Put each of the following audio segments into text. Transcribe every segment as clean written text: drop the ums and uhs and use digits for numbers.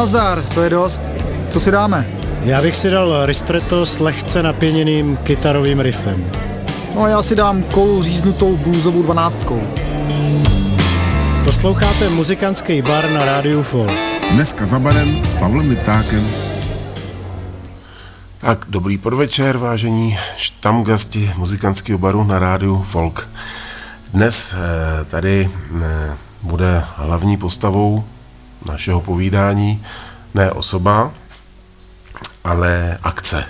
nazdar, to je dost. Co si dáme? Já bych si dal ristretto s lehce napěněným kytarovým riffem. No a já si dám koulu říznutou bluesovou 12. Posloucháte muzikantský bar na rádiu Folk. Dneska za barem s Pavlem Liptákem. Tak, dobrý podvečer, vážení štamgasti muzikantského baru na rádiu Folk. Dnes tady bude hlavní postavou našeho povídání ne osoba, ale akce.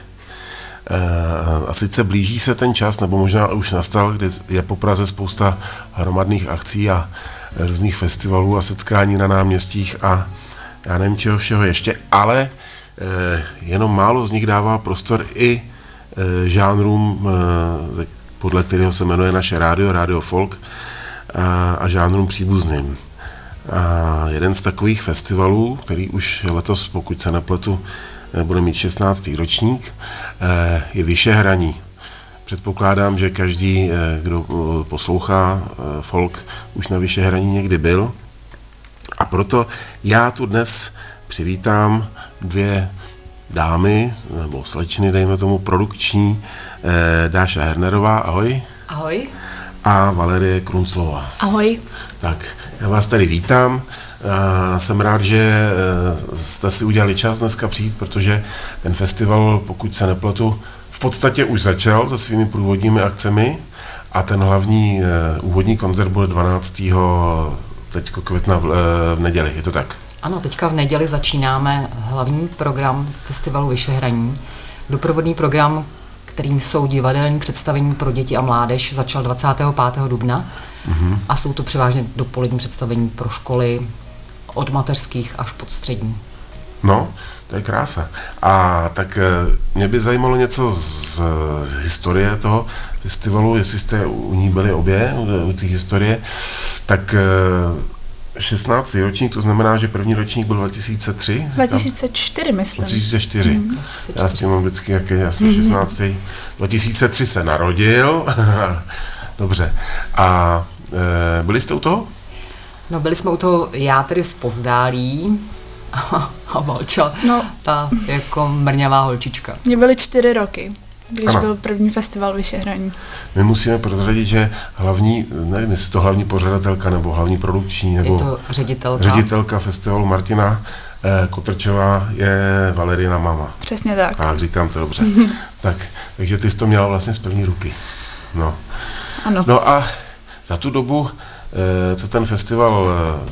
A sice blíží se ten čas, nebo možná už nastal, kdy je po Praze spousta hromadných akcí a různých festivalů a setkání na náměstích a já nevím čeho všeho ještě, ale jenom málo z nich dává prostor i žánrům, podle kterého se jmenuje naše rádio, Radio Folk, a žánrům příbuzným. A jeden z takových festivalů, který už letos, pokud se nepletu, bude mít 16. ročník, je Vyšehraní. Předpokládám, že každý, kdo poslouchá folk, už na Vyšehraní někdy byl. A proto já tu dnes přivítám dvě dámy, nebo slečny, dejme tomu produkční, Dáša Hernerová, ahoj. Ahoj. A Valerie Krunclová. Ahoj. Tak, já vás tady vítám. Jsem rád, že jste si udělali čas dneska přijít, protože ten festival, pokud se nepletu, v podstatě už začal se svými průvodními akcemi a ten hlavní úvodní koncert bude 12. května v neděli, je to tak? Ano, teďka v neděli začínáme hlavní program festivalu Vyšehraní. Doprovodný program, kterým jsou divadelní představení pro děti a mládež, začal 25. dubna a jsou to převážně dopolední představení pro školy od mateřských až pod střední. No, to je krása. A tak mě by zajímalo něco z historie toho festivalu, jestli jste u ní byli obě, u té historie, tak 16. ročník, to znamená, že první ročník byl 2003? 2004, myslím. 2004. Já s tím mám vždycky, jaký já jsem 16. 2003 se narodil. Dobře. A byli jste u toho? No, byli jsme u toho, já tedy zpovzdálí a Valča, ta jako mrňavá holčička. Mně byly 4 roky, když byl první festival Vyšehraní. My musíme prozradit, že hlavní, nevím, jestli to hlavní pořadatelka nebo hlavní produkční, nebo je to ředitelka festivalu Martina Kotrčová je Valerina máma. Přesně tak. Tak, říkám to dobře. Takže ty jsi to měla vlastně z první ruky. No. Ano. No a za tu dobu, co ten festival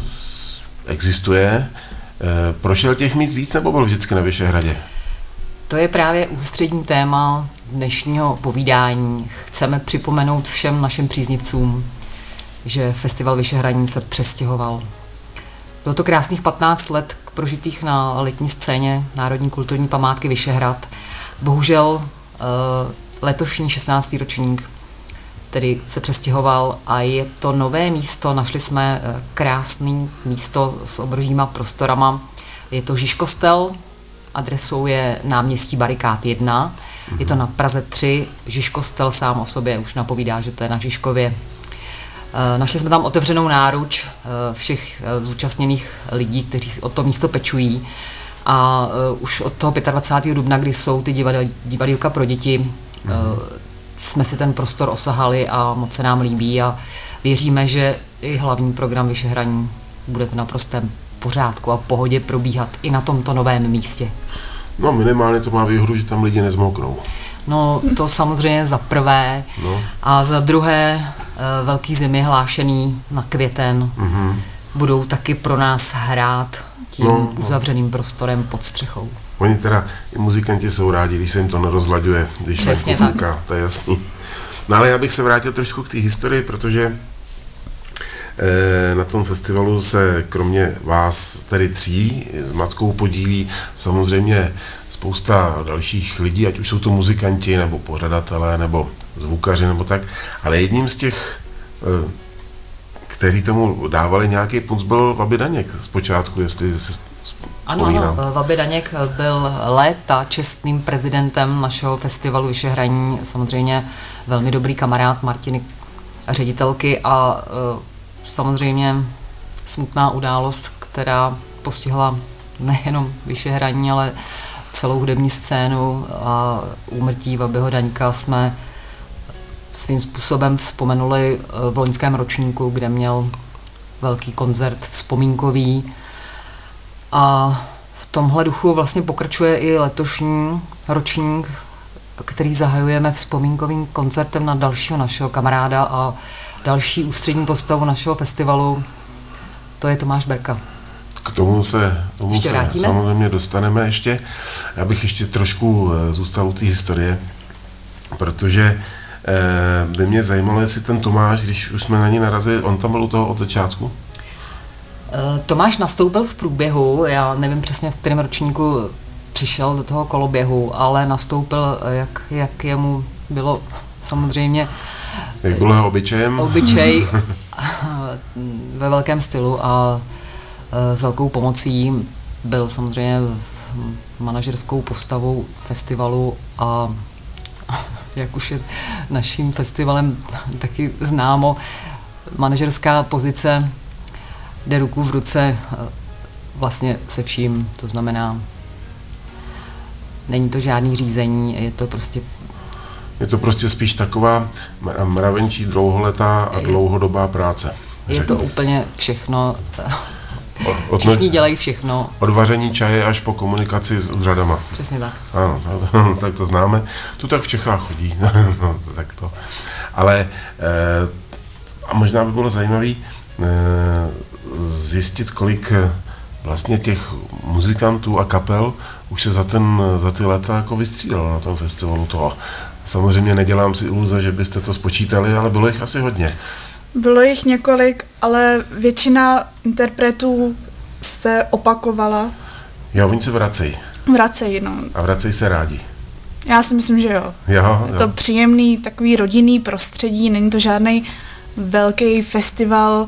existuje, prošel těch míst víc, nebo byl vždycky na Vyšehradě? To je právě ústřední téma dnešního povídání. Chceme připomenout všem našim příznivcům, že festival Vyšehraní se přestěhoval. Bylo to krásných 15 let prožitých na letní scéně Národní kulturní památky Vyšehrad. Bohužel letošní 16. ročník tedy se přestěhoval a je to nové místo. Našli jsme krásné místo s obrovskýma prostorama. Je to Žižkostel, adresou je náměstí Barikád 1. Je to na Praze 3. Žižkostel sám o sobě už napovídá, že to je na Žižkově. Našli jsme tam otevřenou náruč všech zúčastněných lidí, kteří o to místo pečují. A už od toho 25. dubna, kdy jsou ty divadýlka pro děti, jsme si ten prostor osahali a moc se nám líbí a věříme, že i hlavní program Vyšehraní bude v naprostém pořádku a pohodě probíhat i na tomto novém místě. No minimálně to má výhodu, že tam lidi nezmoknou. No to samozřejmě za prvé a za druhé velký zimy hlášený na květen budou taky pro nás hrát tím uzavřeným prostorem pod střechou. Oni teda, i muzikanti jsou rádi, když se jim to nerozlaďuje, když venku fouká, to je jasný. No ale já bych se vrátil trošku k té historii, protože na tom festivalu se kromě vás, tedy 3, s Matkou podílí samozřejmě spousta dalších lidí, ať už jsou to muzikanti, nebo pořadatelé, nebo zvukaři, nebo tak, ale jedním z těch, kteří tomu dávali nějaký punc, byl Vaby Daněk zpočátku, jestli se Ano, Vaby Daněk byl léta čestným prezidentem našeho festivalu Vyšehraní, samozřejmě velmi dobrý kamarád Martiny ředitelky a samozřejmě smutná událost, která postihla nejenom Vyšehradní, ale celou hudební scénu a úmrtí Bobbyho Daňka jsme svým způsobem vzpomenuli v loňském ročníku, kde měl velký koncert vzpomínkový. A v tomhle duchu vlastně pokračuje i letošní ročník, který zahajujeme vzpomínkovým koncertem na dalšího našeho kamaráda a další ústřední postavu našeho festivalu. To je Tomáš Berka. K tomu se samozřejmě dostaneme ještě. Já bych ještě trošku zůstal u té historie, protože by mě zajímalo, jestli ten Tomáš, když už jsme na ní narazili, on tam byl u toho od začátku? Tomáš nastoupil v průběhu, já nevím přesně, v kterém ročníku přišel do toho koloběhu, ale nastoupil, jak jemu bylo samozřejmě... Jak bylo jeho obyčejem? Obyčej ve velkém stylu a s velkou pomocí byl samozřejmě manažerskou postavou festivalu a jak už je naším festivalem taky známo, manažerská pozice jde ruku v ruce vlastně se vším, to znamená, není to žádný řízení, je to prostě spíš taková mravenčí dlouholetá a dlouhodobá práce. Je to úplně všechno, všichni dělají všechno. Od vaření čaje až po komunikaci s úřadama. Přesně tak. Ano, tak to známe. Tu tak v Čechách chodí. Tak to. Ale a možná by bylo zajímavé zjistit, kolik vlastně těch muzikantů a kapel už se za ty léta jako vystřídalo na tom festivalu toho. Samozřejmě nedělám si iluze, že byste to spočítali, ale bylo jich asi hodně. Bylo jich několik, ale většina interpretů se opakovala. Jo, oni se vracejí. Vracejí, no. A vracejí se rádi. Já si myslím, že jo. Je to příjemný, takový rodinný prostředí, není to žádný velký festival.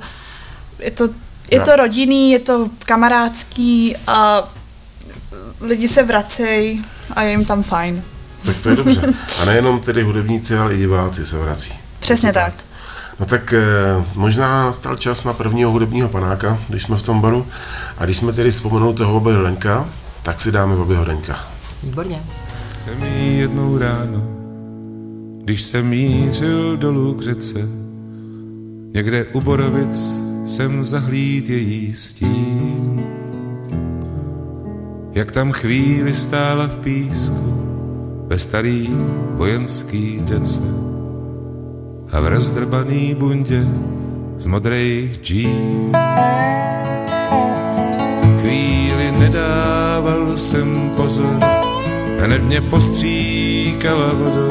Je to rodinný, je to kamarádský a lidi se vracejí a je jim tam fajn. Tak to je dobře. A nejenom tedy hudebníci, ale i diváci se vrací. Přesně tak. No tak možná nastal čas na prvního hudebního panáka, když jsme v tom baru. A když jsme tedy vzpomenuli toho Bobbyho Daňka, tak si dáme Bobbyho Daňka. Výborně. Jsem jí jednou ráno, když jsem mířil dolů k řece, někde u Borovic jsem zahlíd její stín. Jak tam chvíli stála v písku ve starý vojenský dece a v rozdrbaný bundě z modrejch džín. Chvíli nedával jsem pozor, hned mě postříkala vodou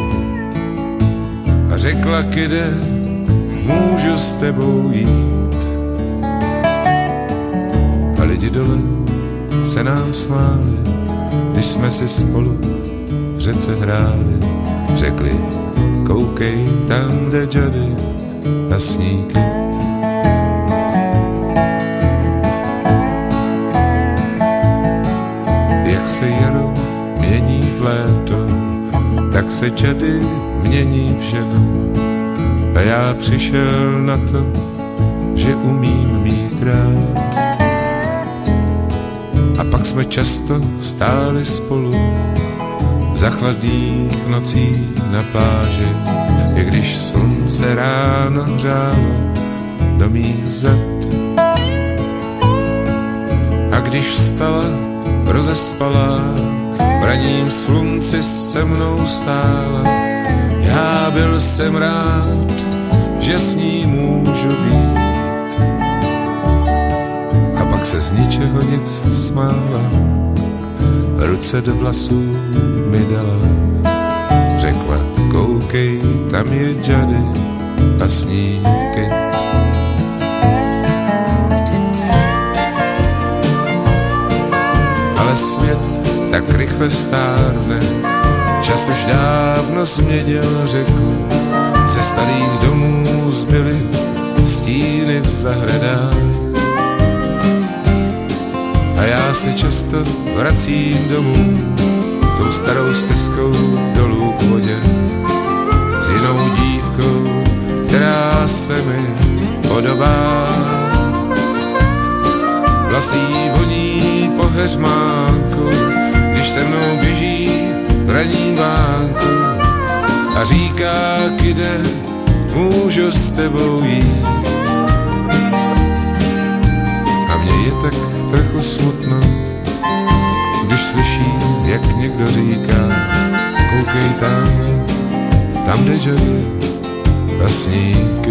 a řekla, kde můžu s tebou jít. A lidi dole se nám smáli, když jsme si spolu v řece hráli. Řekli, koukej, tam jde Johnny a sníky. Jak se jaro mění v léto, tak se Johnny mění v ženu. A já přišel na to, že umím mít rád. A pak jsme často stáli spolu za chladných nocí na pláži, i když slunce ráno hřálo do mých zad. A když vstala rozespalá, v raním slunci se mnou stála, já byl jsem rád, že s ní můžu být. A pak se z ničeho nic smála, ruce do vlasů mi dala. Řekla, koukej, tam je Johnny a sníky. Ale svět tak rychle stárne, čas už dávno změnil řeku. Ze starých domů zbyly stíny v zahradách. A já se často vracím domů tou starou stezkou dolů k vodě s jinou dívkou, která se mi podobá. Vlasí voní po heřmánku, když se mnou běží v ranní vánku a říká, kde můžu s tebou jít. A mně je tak trochu smutno, když slyším, jak někdo říká, koukej tam jde Johnny a sníky.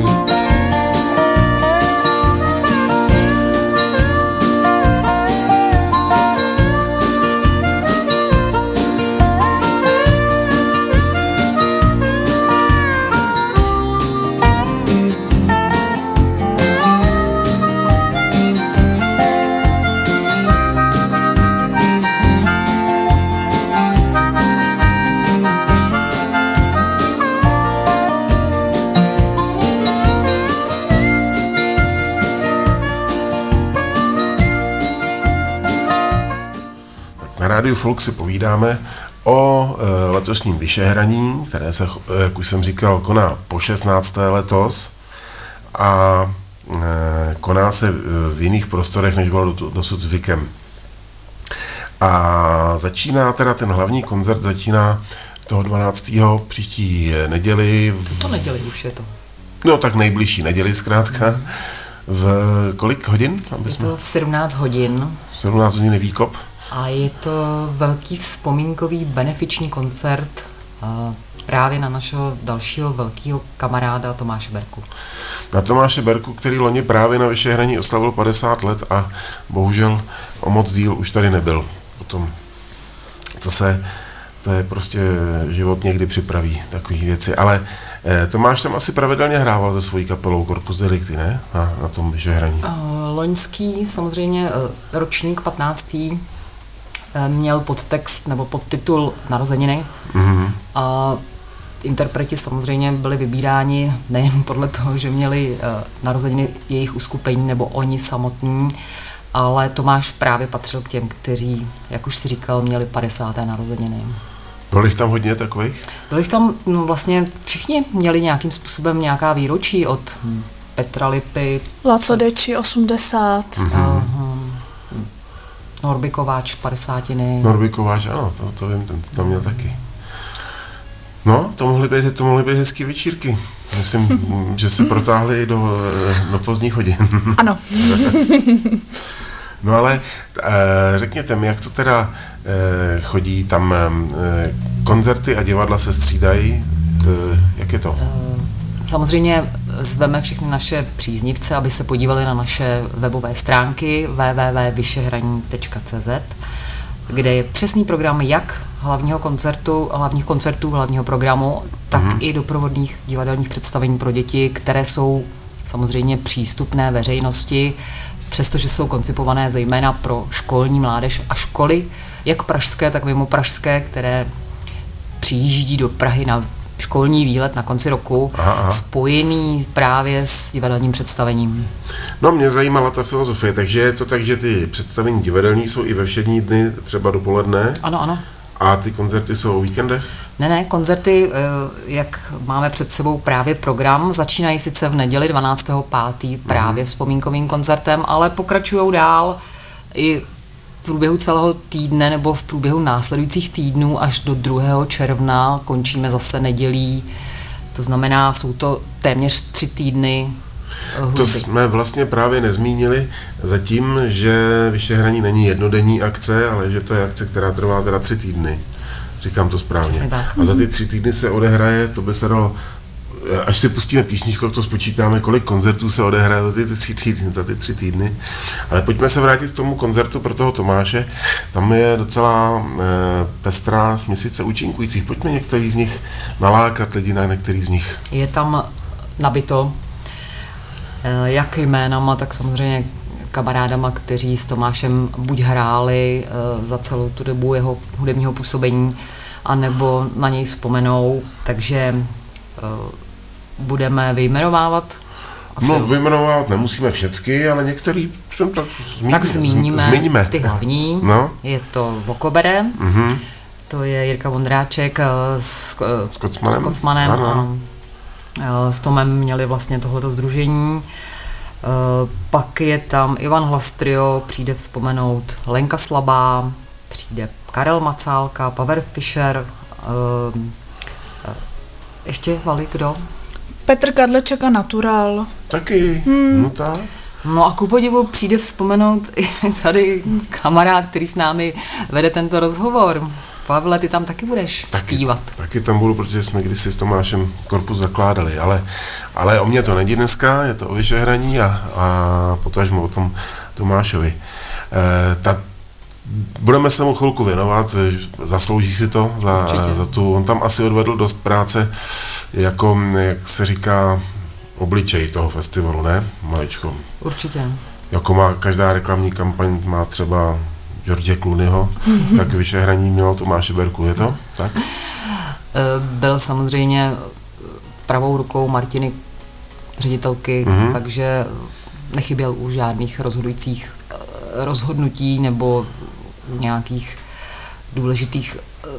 Na Rádiu Folk si povídáme o letošním Vyšehraní, které se, jak už jsem říkal, koná po 16. letos a koná se v jiných prostorech, než bylo dosud zvykem. A začíná teda ten hlavní koncert, začíná toho 12. příští neděli. To neděli už je to. No tak nejbližší neděli zkrátka. V kolik hodin? Je to v 17 hodin. 17 hodin je výkop. A je to velký vzpomínkový benefiční koncert právě na našeho dalšího velkého kamaráda Tomáše Berku. Na Tomáše Berku, který loni právě na Vyšehraní oslavil 50 let a bohužel o moc díl už tady nebyl. Potom to je prostě život někdy připraví takové věci. Ale Tomáš tam asi pravidelně hrával se svojí kapelou Corpus Delicti, ne? Na tom Vyšehraní. Loňský samozřejmě ročník 15. Měl podtext nebo podtitul Narozeniny. Mm-hmm. A interpreti samozřejmě byli vybíráni nejen podle toho, že měli narozeniny jejich uskupení nebo oni samotní, ale Tomáš právě patřil k těm, kteří, jak už si říkal, měli 50. narozeniny. Bylo jich tam hodně takových? Bylo jich tam, no vlastně všichni měli nějakým způsobem nějaká výročí od Petra Lipy. Laco Deči 80. Mm-hmm. Norby Kováč 50. Norby Kováč, ano, to vím, ten to měl taky. No, to mohly být hezký večírky. Myslím, že se protáhly do pozdních hodin. Ano. No ale řekněte mi, jak to teda chodí, tam koncerty a divadla se střídají, jak je to? Samozřejmě zveme všechny naše příznivce, aby se podívali na naše webové stránky www.vyšehraní.cz, kde je přesný program jak hlavních koncertů, hlavního programu, tak i doprovodných divadelních představení pro děti, které jsou samozřejmě přístupné veřejnosti, přestože jsou koncipované zejména pro školní mládež a školy, jak pražské, tak mimo pražské, které přijíždí do Prahy na školní výlet na konci roku, spojený právě s divadelním představením. No, mě zajímala ta filozofie, takže je to tak, že ty představení divadelní jsou i ve všední dny, třeba dopoledne? Ano. A ty koncerty jsou o víkendech? Ne, koncerty, jak máme před sebou právě program, začínají sice v neděli 12.5. právě vzpomínkovým koncertem, ale pokračují dál i v průběhu celého týdne nebo v průběhu následujících týdnů až do 2. června končíme zase nedělí. To znamená, jsou to téměř 3 týdny hudby. To jsme vlastně právě nezmínili zatím, že Vyšehraní není jednodenní akce, ale že to je akce, která trvá teda 3 týdny. Říkám to správně. A za ty 3 týdny se odehraje, to by se dalo, až si pustíme písničku, to spočítáme, kolik koncertů se odehraje za ty 3 týdny. Ale pojďme se vrátit k tomu koncertu pro toho Tomáše. Tam je docela pestrá směsice účinkujících. Pojďme některý z nich nalákat lidi na některý z nich. Je tam nabito jak jménama, tak samozřejmě kamarádama, kteří s Tomášem buď hráli za celou tu dobu jeho hudebního působení, anebo na něj vzpomenou, takže budeme vyjmenovávat. Vyjmenovávat nemusíme všecky, ale některý jsem tak zmíníme ty hlavní. No. Je to Vokobere, to je Jirka Vondráček s Kocmanem. Ano. S Tomem měli vlastně tohleto sdružení. Pak je tam Ivan Hlastrio, přijde vzpomenout Lenka Slabá, přijde Karel Macálka, Pavel Fischer, ještě Vali, kdo? Petr Kadleček a Natural. Taky, no tak. No a ku podivu přijde vzpomenout i tady kamarád, který s námi vede tento rozhovor. Pavle, ty tam taky budeš zpívat. Taky tam budu, protože jsme kdysi s Tomášem korpus zakládali, ale o mě to není dneska, je to o Vyšehraní a potažmo o tom Tomášovi. Budeme se mu chvilku věnovat, zaslouží si to, za tu, on tam asi odvedl dost práce, jako, jak se říká, obličej toho festivalu, ne? Maličko. Určitě. Jako má každá reklamní kampaň, má třeba George Clooneyho, tak Vyšehraní mělo Tomáše Berku, je to tak? Byl samozřejmě pravou rukou Martiny ředitelky, takže nechyběl u žádných rozhodujících rozhodnutí nebo nějakých důležitých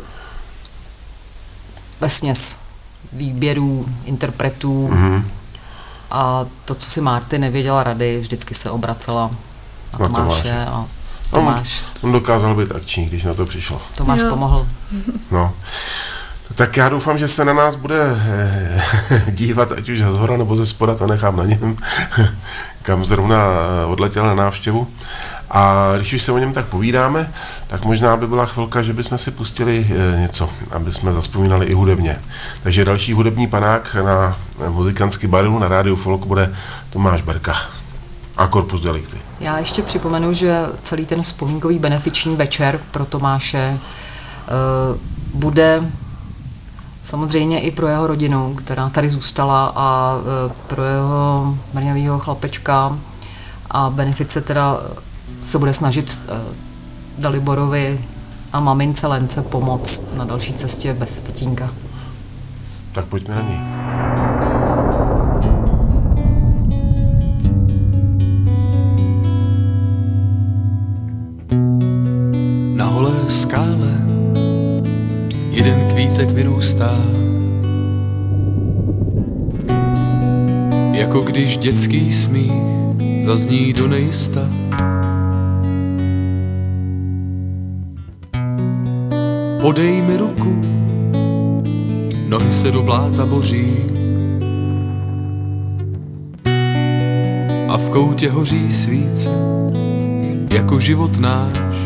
vesměs výběrů, interpretů. A to, co si Marty nevěděla rady, vždycky se obracela na Tomáše a Tomáš. On dokázal být akční, když na to přišel. Tomáš pomohl. No. Tak já doufám, že se na nás bude dívat, ať už ze zhora nebo ze spoda, to nechám na něm, kam zrovna odletěl na návštěvu. A když už se o něm tak povídáme, tak možná by byla chvilka, že bychom si pustili něco, aby jsme zazpomínali i hudebně. Takže další hudební panák na Muzikantský baru na rádiu Folk bude Tomáš Berka a Corpus Delicti. Já ještě připomenu, že celý ten vzpomínkový benefiční večer pro Tomáše bude samozřejmě i pro jeho rodinu, která tady zůstala, a pro jeho mrňavýho chlapečka, a benefice teda se bude snažit Daliborovi a mamince Lence pomoct na další cestě bez tatínka. Tak pojďme na něj. Na holé skále jeden kvítek vyrůstá, jako když dětský smích zazní do nejista. Podej mi ruku, nohy se do bláta boří a v koutě hoří svíce, jako život náš.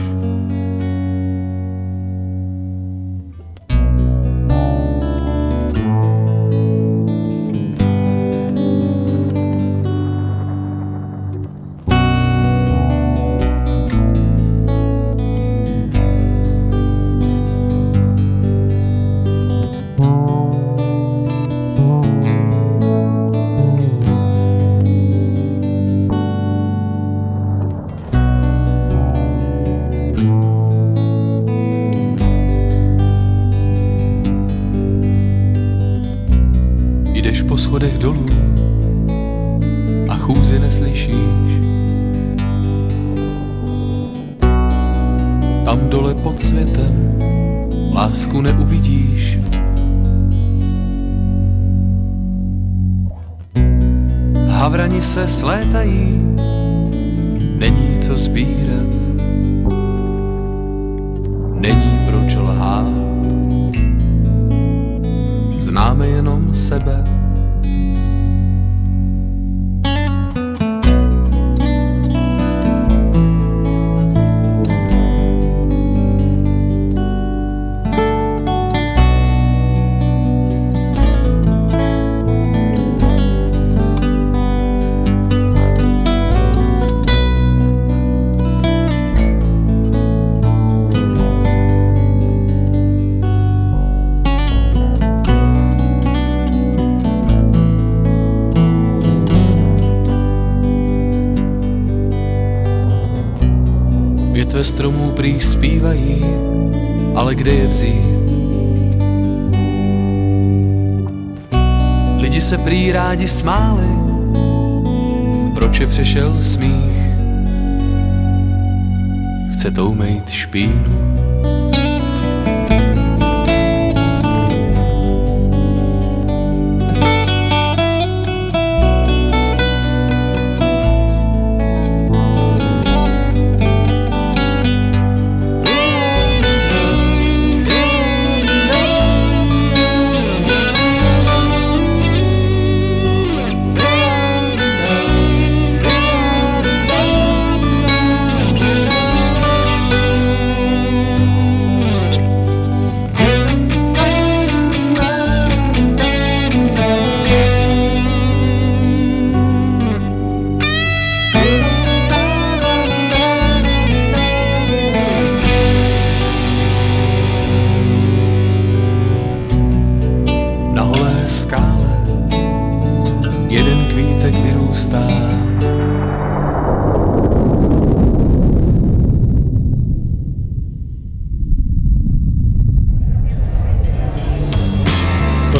Jdeš po schodech dolů a chůzi neslyšíš. Tam dole pod světem lásku neuvidíš. Havrani se slétají, není co sbírat, není proč lhát. Známe jenom sebe. Větve stromů prý zpívají, ale kde je vzít? Lidi se prý rádi smáli, proč je přešel smích? Chce toumejt špínu.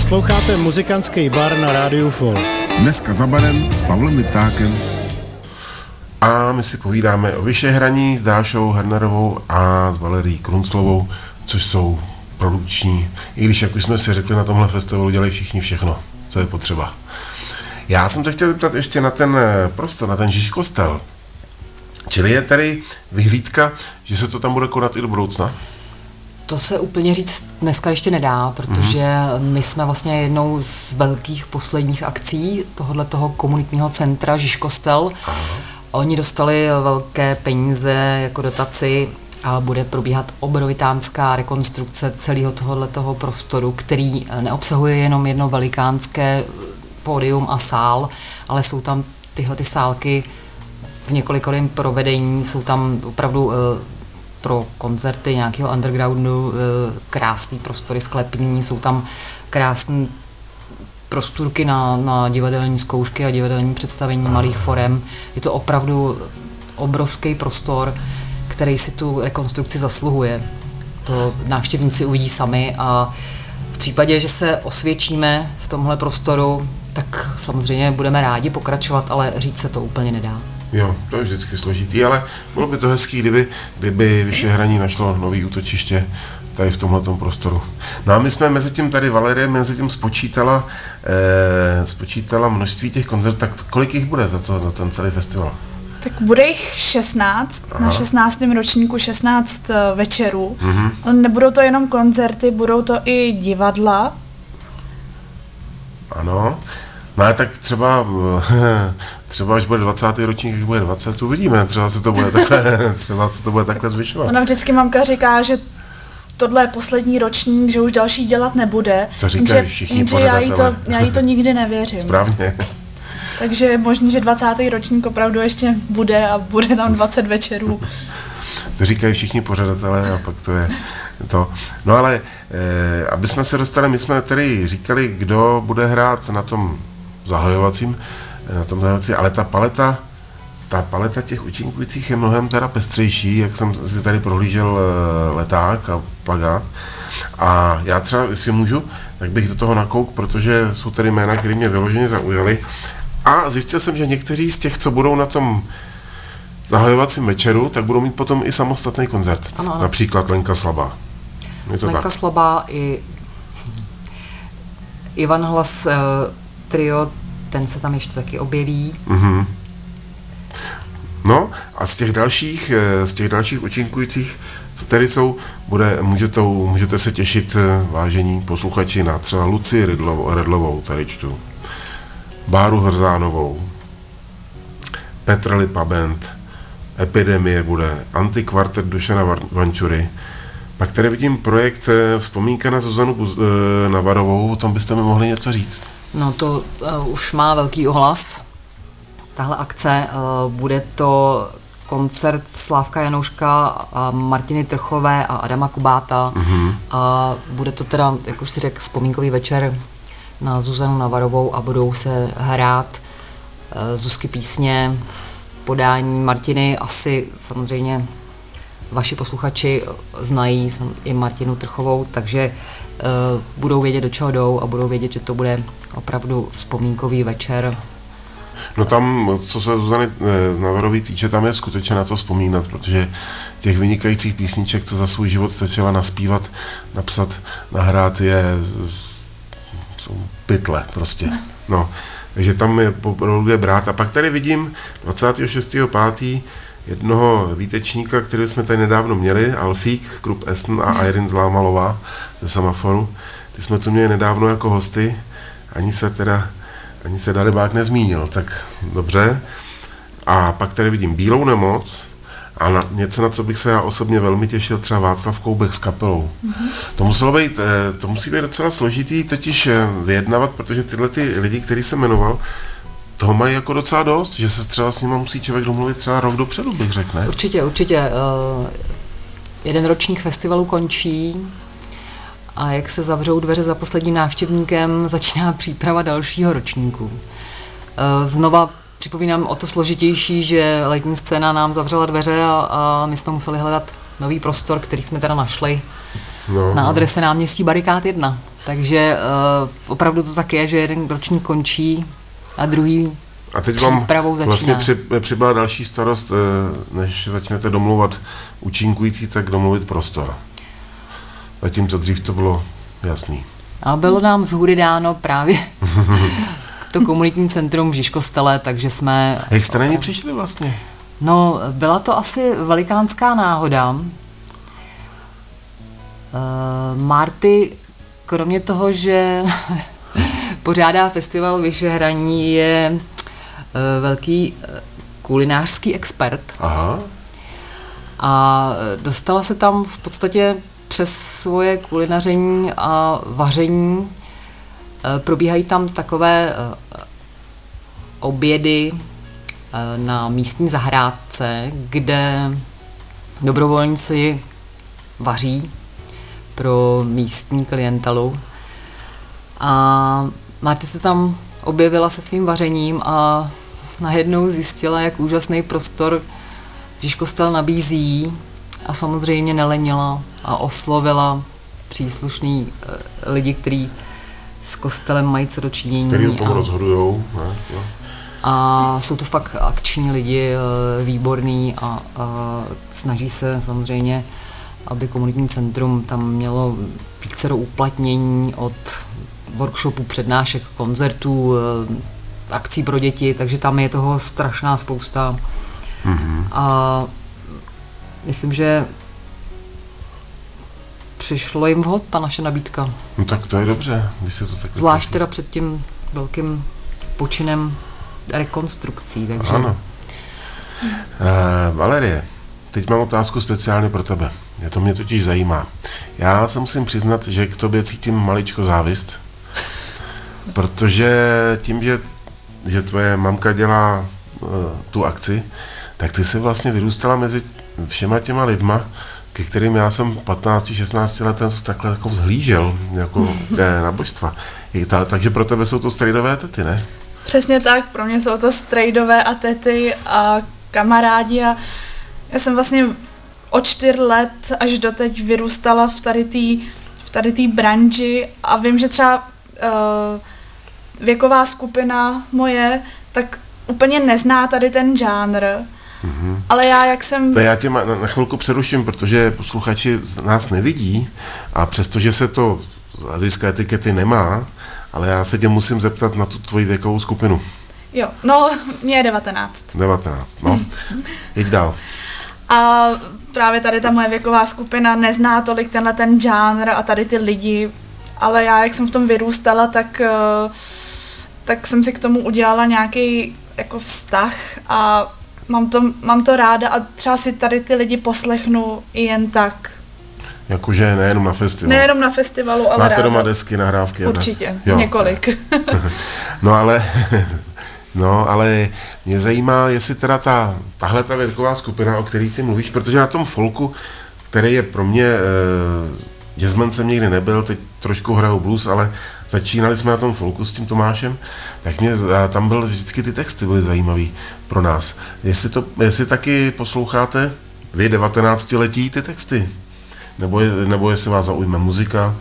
Posloucháte muzikantský bar na rádiu Folk. Dneska za barem s Pavlem Liptákem. A my si povídáme o Vyšehraní s Dášou Hernerovou a s Valerií Krunclovou, což jsou produkční, i když, jak už jsme si řekli, na tomhle festivalu dělají všichni všechno, co je potřeba. Já jsem se chtěl zeptat ještě na ten prostor, na ten Žižkostel. Čili je tady vyhlídka, že se to tam bude konat i do budoucna? To se úplně říct dneska ještě nedá, protože my jsme vlastně jednou z velkých posledních akcí tohoto komunitního centra Žižkostel. Aha. Oni dostali velké peníze jako dotaci a bude probíhat obrovitánská rekonstrukce celého tohoto prostoru, který neobsahuje jenom jedno velikánské pódium a sál, ale jsou tam tyhle ty sálky v několikorém provedení, jsou tam opravdu pro koncerty nějakého undergroundu krásný prostory sklepní, jsou tam krásné prostůrky na divadelní zkoušky a divadelní představení malých forem. Je to opravdu obrovský prostor, který si tu rekonstrukci zasluhuje. To návštěvníci uvidí sami a v případě, že se osvědčíme v tomhle prostoru, tak samozřejmě budeme rádi pokračovat, ale říct se to úplně nedá. Jo, to je vždycky složitý, ale bylo by to hezký, kdyby Vyšehraní našlo nový útočiště tady v tomhletom prostoru. No a my jsme mezi tím tady, Valerie mezi tím spočítala množství těch koncertů, tak kolik jich bude za ten celý festival? Tak bude jich 16, aha. Na 16. ročníku 16 večerů. Ale nebudou to jenom koncerty, budou to i divadla. Ano. No ale tak třeba až bude 20. ročník, jak bude 20, uvidíme, třeba se to bude takhle zvyšovat. Ona vždycky mamka říká, že tohle je poslední ročník, že už další dělat nebude. To říkají všichni pořadatelé. Já jí to nikdy nevěřím. Správně. Takže je možný, že 20. ročník opravdu ještě bude a bude tam 20 večerů. To říkají všichni pořadatelé a pak to je to. No ale, aby jsme se dostali, my jsme tedy říkali, kdo bude hrát na tom zahajovacím, ale ta paleta těch účinkujících je mnohem teda pestřejší, jak jsem si tady prohlížel leták a plakát. A já třeba, jestli můžu, tak bych do toho nakouk, protože jsou tady jména, které mě vyloženě zaujaly. A zjistil jsem, že někteří z těch, co budou na tom zahajovacím večeru, tak budou mít potom i samostatný koncert. Ano. Například Lenka Slabá. Lenka Slabá i Ivan Hlas trio, ten se tam ještě taky objeví. Mm-hmm. No a z těch dalších účinkujících, co tady jsou, můžete se těšit, vážení posluchači, na třeba Lucii Redlovou, tady čtu, Báru Hrzánovou, Petra Lipa Band, Epidemie bude, Antikvartet Dušana Vančury. Pak tady vidím projekt Vzpomínka na Zuzanu Navarovou, o tom byste mi mohli něco říct. No to už má velký ohlas, tahle akce. Bude to koncert Slávka Janouška a Martiny Trchové a Adama Kubáta. Mm-hmm. A bude to teda, jak už si řekl, vzpomínkový večer na Zuzanu Navarovou a budou se hrát Zuzky písně v podání Martiny. Asi samozřejmě vaši posluchači znají i Martinu Trchovou, takže budou vědět, do čeho jdou a budou vědět, že to bude opravdu vzpomínkový večer. No tam, co se Zuzany Navarový týče, tam je skutečně na to vzpomínat, protože těch vynikajících písniček, co za svůj život stačila naspívat, napsat, nahrát, jsou pytle prostě. No, takže tam je opravdu kde brát. A pak tady vidím 26.5. jednoho výtečníka, který jsme tady nedávno měli, Alfík, Krupp Essen a Irene Zlámalová ze Semaforu. Ty jsme tu měli nedávno jako hosty, ani se Darebák nezmínil, tak dobře. A pak tady vidím Bílou nemoc a něco, na co bych se já osobně velmi těšil, třeba Václav Koubek s kapelou. Mm-hmm. To musí být docela složitý totiž vyjednavat, protože tyhle ty lidi, který jsem jmenoval, toho mají jako docela dost, že se třeba s nima musí člověk domluvit třeba rok dopředu, bych řekl, ne? Určitě. Jeden ročník festivalu končí a jak se zavřou dveře za posledním návštěvníkem, začíná příprava dalšího ročníku. Znova připomínám o to složitější, že letní scéna nám zavřela dveře a my jsme museli hledat nový prostor, který jsme teda našli na adrese náměstí Barikád 1. Takže opravdu to tak je, že jeden ročník končí a druhý a teď vám vlastně přibyla další starost, než začnete domluvat účinkující, tak domluvit prostor. Zatímco dřív to bylo jasný. A bylo nám z hůry dáno právě to komunitní centrum v Žižkostele, takže jsme... Jak jste na ně přišli vlastně? No, byla to asi velikánská náhoda. Marty, kromě toho, že pořádá festival Vyšehraní, je velký kulinářský expert. Aha. A dostala se tam v podstatě přes svoje kulinaření a vaření. Probíhají tam takové obědy na místní zahrádce, kde dobrovolníci vaří pro místní klientelu. A Marty se tam objevila se svým vařením a najednou zjistila, jak úžasný prostor Žižkostel nabízí a samozřejmě nelenila a oslovila příslušný lidi, kteří s kostelem mají co do činění. Který o tom rozhodujou. Ne? No. A jsou to fakt akční lidi, výborný a snaží se samozřejmě, aby komunitní centrum tam mělo vícero uplatnění od workshopů, přednášek, koncertů, akcí pro děti, takže tam je toho strašná spousta. Mm-hmm. A myslím, že přišlo jim vhod ta naše nabídka. No tak to je dobře, když se to tak... Zvlášť teda před tím velkým počinem rekonstrukcí, takže... Ano. Valerie, teď mám otázku speciálně pro tebe. To mě totiž zajímá. Já se musím přiznat, že k tobě cítím maličko závist, protože tím, že tvoje mamka dělá tu akci, tak ty jsi vlastně vyrůstala mezi všema těma lidma, ke kterým já jsem 15-16 letem takhle jako vzhlížel, jako na božstva. Takže pro tebe jsou to strejdové tety, ne? Přesně tak, pro mě jsou to strejdové a tety a kamarádi a já jsem vlastně od 4 let až doteď vyrůstala v tady té branži a vím, že třeba věková skupina moje tak úplně nezná tady ten žánr. Mm-hmm. Ale jak jsem... Já tě na chvilku přeruším, protože posluchači nás nevidí a přestože se to z hlediska etikety nemá, ale já se tě musím zeptat na tu tvoji věkovou skupinu. Jo, no, mě je 19. 19, no. Jeď dál. A právě tady ta moje věková skupina nezná tolik tenhle ten žánr a tady ty lidi, ale já, jak jsem v tom vyrůstala, tak jsem si k tomu udělala nějaký jako vztah a mám to ráda a třeba si tady ty lidi poslechnu i jen tak. Jakože nejenom na festivalu. Nejenom na festivalu, ale máte ráda. doma desky, nahrávky? Určitě, jo. Několik. No ale mě zajímá, jestli teda tahle ta věková skupina, o který ty mluvíš, protože na tom folku, který je pro mě, jazzman jsem nikdy nebyl, teď trošku hraju blues, ale začínali jsme na tom folku s tím Tomášem, tak tam byly vždycky ty texty byly zajímavý pro nás. Jestli taky posloucháte vy 19letí ty texty, nebo jestli vás zaujme muzika,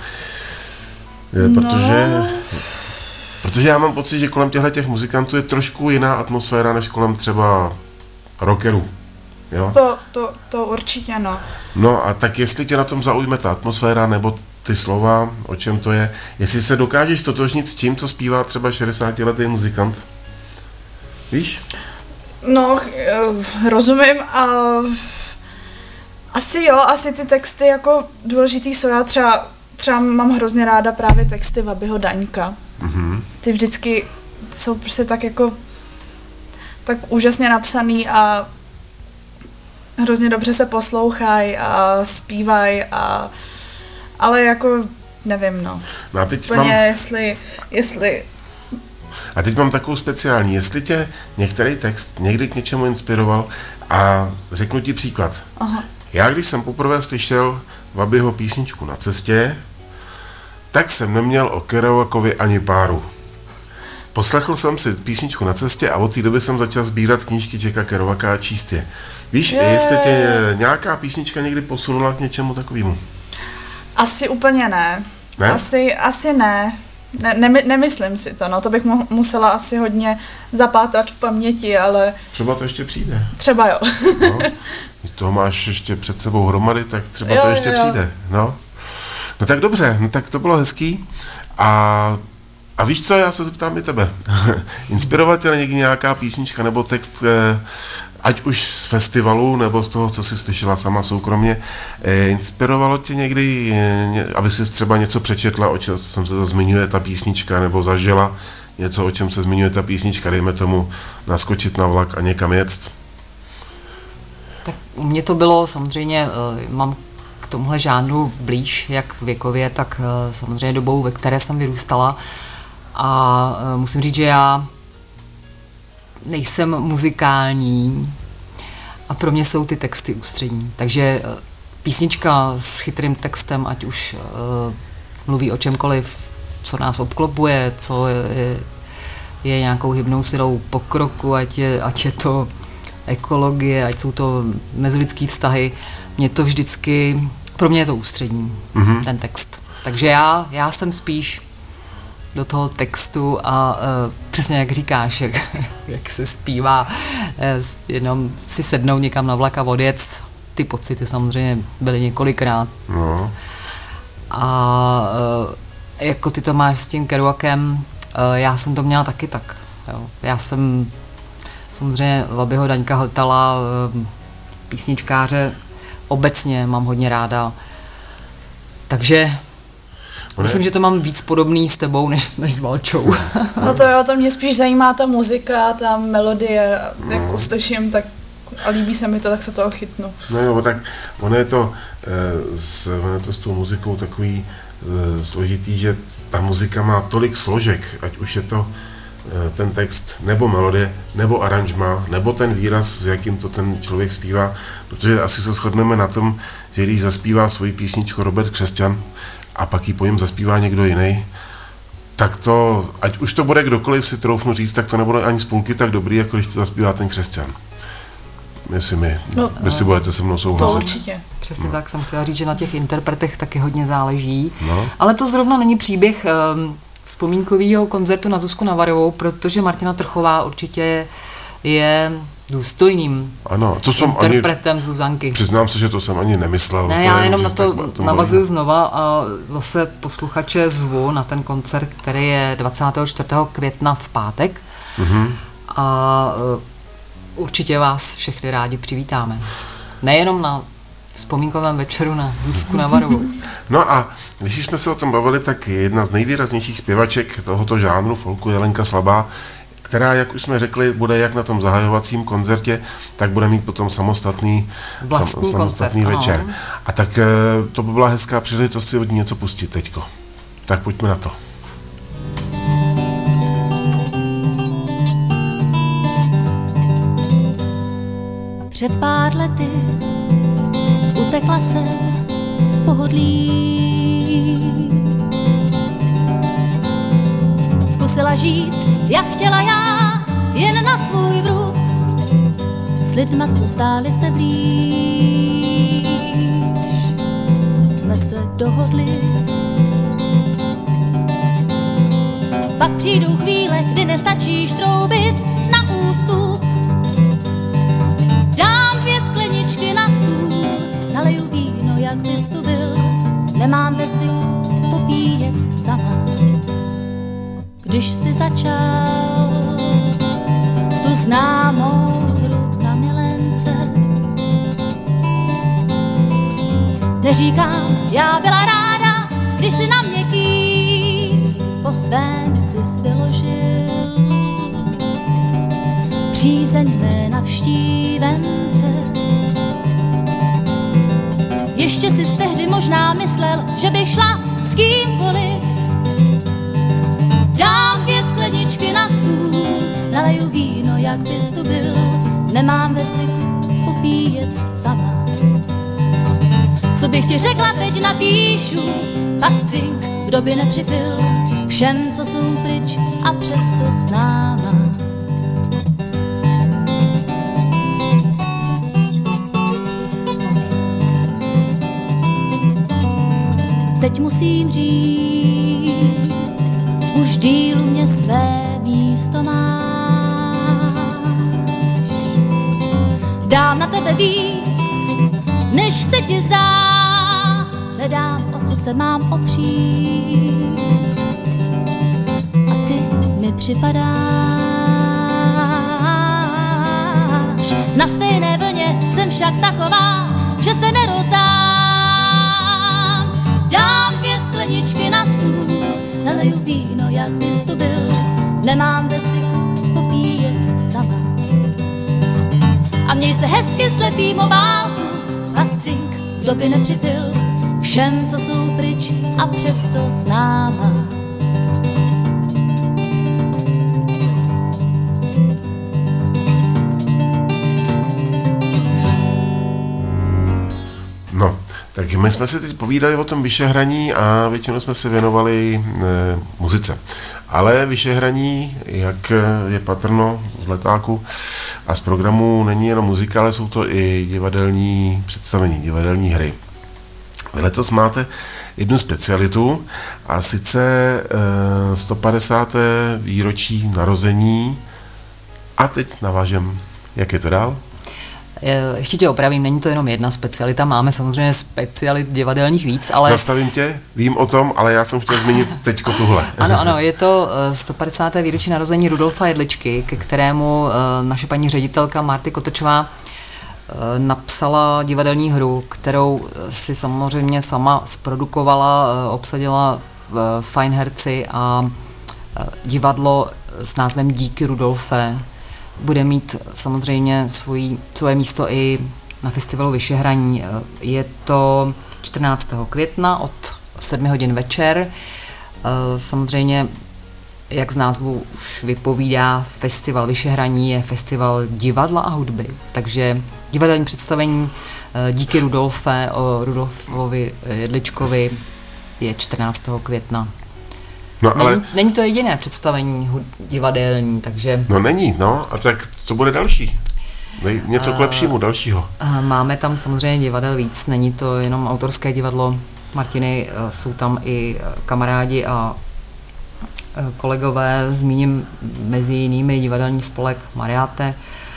protože já mám pocit, že kolem těch muzikantů je trošku jiná atmosféra, než kolem třeba rockerů. Jo? To určitě, no. No a tak jestli tě na tom zaujme ta atmosféra, nebo ty slova, o čem to je, jestli se dokážeš totožnit s tím, co zpívá třeba 60letý muzikant. Víš? No, rozumím a asi ty texty jako důležitý jsou. Já třeba mám hrozně ráda právě texty Vabyho Daňka. Mm-hmm. Ty vždycky jsou prostě tak jako tak úžasně napsaný a hrozně dobře se poslouchají a zpívají ale jako nevím, no. No a teď úplně jestli... A teď mám takovou speciální, jestli tě některý text někdy k něčemu inspiroval a řeknu ti příklad. Aha. Já když jsem poprvé slyšel Vabyho písničku Na cestě, tak jsem neměl o Kerouakovi ani páru. Poslechl jsem si písničku Na cestě a od té doby jsem začal sbírat knížky Jacka Kerouaka a číst je. Víš, jestli tě nějaká písnička někdy posunula k něčemu takovému? Asi úplně ne. Ne? Asi ne. Nemyslím si to, no to bych musela asi hodně zapátrat v paměti, ale... Třeba to ještě přijde. Třeba jo. No, když toho máš ještě před sebou hromady, tak třeba to ještě přijde. No tak dobře, no tak to bylo hezký. A víš co, já se zeptám i tebe. Inspirovat tě někdy nějaká písnička nebo text, ať už z festivalu, nebo z toho, co jsi slyšela sama soukromně, inspirovalo tě někdy, aby jsi třeba něco přečetla, o čem se zmiňuje ta písnička, nebo zažila něco, o čem se zmiňuje ta písnička, dejme tomu naskočit na vlak a někam jet? Tak u mě to bylo samozřejmě, mám k tomuhle žánru blíž, jak věkově, tak samozřejmě dobou, ve které jsem vyrůstala. A musím říct, že já nejsem muzikální a pro mě jsou ty texty ústřední. Takže písnička s chytrým textem, ať už mluví o čemkoliv, co nás obklopuje, co je nějakou hybnou silou pokroku, ať je to ekologie, ať jsou to mezilidský vztahy, pro mě je to ústřední, ten text. Takže já jsem spíš do toho textu a přesně jak říkáš, jak se zpívá, jenom si sednout někam na vlak a odjet, ty pocity samozřejmě byly několikrát. No. A jako ty to máš s tím Kerouacem, já jsem to měla taky tak. Jo. Já jsem samozřejmě Labiho Daňka Hltala, písničkáře obecně mám hodně ráda. Takže myslím, že to mám víc podobný s tebou, než s Valčou. No to jo, to mě spíš zajímá ta muzika, ta melodie, jak uslyším, tak a líbí se mi to, tak se toho chytnu. No jo, tak ono je to s tou muzikou takový složitý, že ta muzika má tolik složek, ať už je to ten text, nebo melodie, nebo aranžma, nebo ten výraz, s jakým to ten člověk zpívá, protože asi se shodneme na tom, že když zaspívá svoji písničku Robert Křesťan a pak ji po něm zaspívá někdo jiný, tak to, ať už to bude kdokoliv, si troufnu říct, tak to nebude ani z půlky tak dobrý, jako když to zaspívá ten Křesťan. Jestli budete se mnou souhlasit. To určitě. Přesně tak jsem chtěla říct, že na těch interpretech taky hodně záleží. No. Ale to zrovna není příběh vzpomínkového koncertu na Zuzku Navarovou, protože Martina Trchová určitě je důstojným interpretem Zuzanky. Přiznám se, že to jsem ani nemyslel. Ne, já jenom na to navazuju znova a zase posluchače zvu na ten koncert, který je 24. května v pátek. Mm-hmm. A určitě vás všechny rádi přivítáme. Nejenom na vzpomínkovém večeru na Zuzku Navarovou. No a když jsme se o tom bavili, tak jedna z nejvýraznějších zpěvaček tohoto žánru folku je Lenka Slabá, která, jak už jsme řekli, bude jak na tom zahajovacím koncertě, tak bude mít potom samostatný večer. Ano. A tak to by byla hezká příležitost si od ní něco pustit teďko. Tak pojďme na to. Před pár lety utekla jsem z pohodlí. Zkusila žít, jak chtěla já, jen na svůj vrub, s lidma, co stáli se blíž. Jsme se dohodli. Pak přijdou chvíle, kdy nestačíš troubit na ústup. Dám 2 skleničky na stůl, naleju víno, jak bys tu byl. Nemám ve zvyku popíjet sama. Když jsi začal tu známou hru na milence, neříkám, já byla ráda, když si na mě kýv po svém sis vyložil. Přízeň mé navštívence, ještě si tehdy možná myslel, že bych šla s kýmkoliv. Dám 2 skleničky na stůl, naleju víno, jak bys tu byl. Nemám ve zvyku popíjet sama. Co bych ti řekla, teď napíšu, pak cink, kdo by nepřipil. Všem, co jsou pryč a přesto s náma. teď musím říct, už dílu mě své místo máš. Dám na tebe víc, než se ti zdá, hledám, o co se mám opřít. A ty mi připadáš na stejné vlně, jsem však taková, že se nerozdám. Dám 2 skleničky na stůl, naleju víno, jak bys tu byl, nemám ve zvyku popíjet sama. A měj se hezky, slepý moválku, a cink, kdo by nepřipil všem, co jsou pryč a přesto s náma. No, tak my jsme si teď povídali o tom vyšehraní a většinou jsme se věnovali muzice. Ale vyšehraní, jak je patrno z letáku a z programu, není jenom muzika, ale jsou to i divadelní představení, divadelní hry. Vy letos máte jednu specialitu a sice 150. výročí narození. A teď navážem, jak je to dál? Ještě tě opravím, není to jenom jedna specialita, máme samozřejmě specialit divadelních víc, ale... Zastavím tě, vím o tom, ale já jsem chtěl zmínit teďko tuhle. Ano, je to 150. výročí narození Rudolfa Jedličky, ke kterému naše paní ředitelka Marty Kotočová napsala divadelní hru, kterou si samozřejmě sama zprodukovala, obsadila fajn herci a divadlo s názvem Díky Rudolfe bude mít samozřejmě svoje místo i na festivalu Vyšehraní. Je to 14. května od 7 hodin večer. Samozřejmě, jak z názvu už vypovídá, festival Vyšehraní je festival divadla a hudby. Takže divadelní představení Díky Rudolfe o Rudolfovi Jedličkovi je 14. května. No, ale... Není to jediné představení divadelní, takže... No není, a tak to bude další. Něco k lepšímu, dalšího. Máme tam samozřejmě divadel víc, není to jenom autorské divadlo Martiny, jsou tam i kamarádi a kolegové, zmíním mezi jinými divadelní spolek Mariáte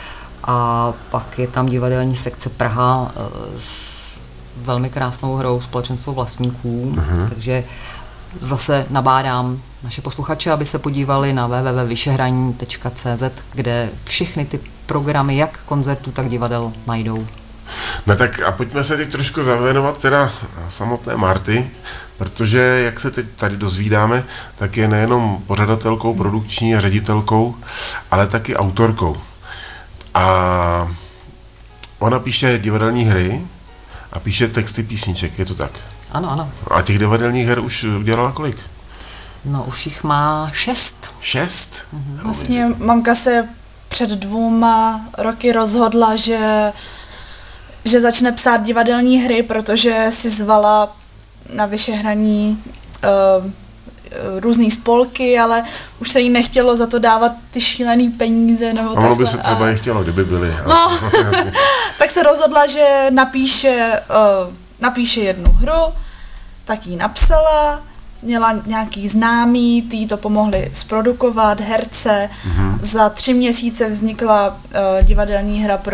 a pak je tam divadelní sekce Praha s velmi krásnou hrou Společenstvo vlastníků, takže zase nabádám naše posluchače, aby se podívali na www.vyšehraní.cz, kde všechny ty programy, jak koncertů, tak divadel najdou. No tak a pojďme se teď trošku zavěnovat teda samotné Marty, protože jak se teď tady dozvídáme, tak je nejenom pořadatelkou, produkční a ředitelkou, ale taky autorkou. A ona píše divadelní hry a píše texty písniček, je to tak? Ano. A těch divadelních her už udělala kolik? No už jich má 6. 6? Vlastně mamka se před 2 roky rozhodla, že začne psát divadelní hry, protože si zvala na Vyšehraní různý spolky, ale už se jí nechtělo za to dávat ty šílený peníze nebo takhle. Ono by se třeba nechtělo, kdyby byly. No, tak se rozhodla, že napíše jednu hru, tak ji napsala, měla nějaký známý, ty to pomohli zprodukovat, herce. Za 3 měsíce vznikla divadelní hra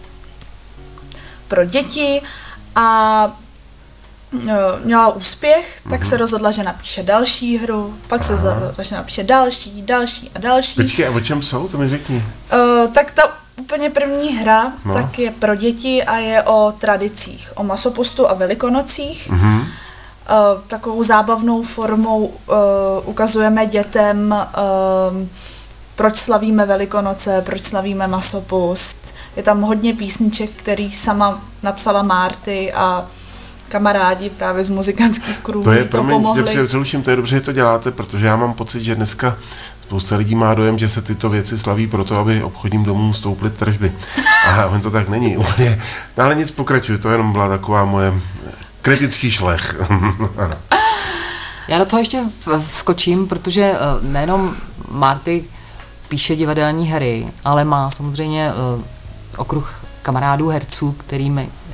pro děti a měla úspěch, tak se rozhodla, že napíše další hru, pak se rozhodla, že napíše další a další. Počkej, a o čem jsou? To mi řekni. Tak ta úplně první hra tak je pro děti a je o tradicích, o masopostu a velikonocích. Takovou zábavnou formou ukazujeme dětem, proč slavíme Velikonoce, proč slavíme masopost. Je tam hodně písniček, který sama napsala Marty a kamarádi právě z muzikantských kruhů to pomohli. Přeruším, to je dobře, že to děláte, protože já mám pocit, že dneska spousta lidí má dojem, že se tyto věci slaví proto, aby obchodním domům stouply tržby. A on to tak není úplně. No, ale nic, pokračuj, to jenom byla taková moje kritický šlech. Ano. Já do toho ještě skočím, protože nejenom Marty píše divadelní hry, ale má samozřejmě okruh kamarádů herců, kterými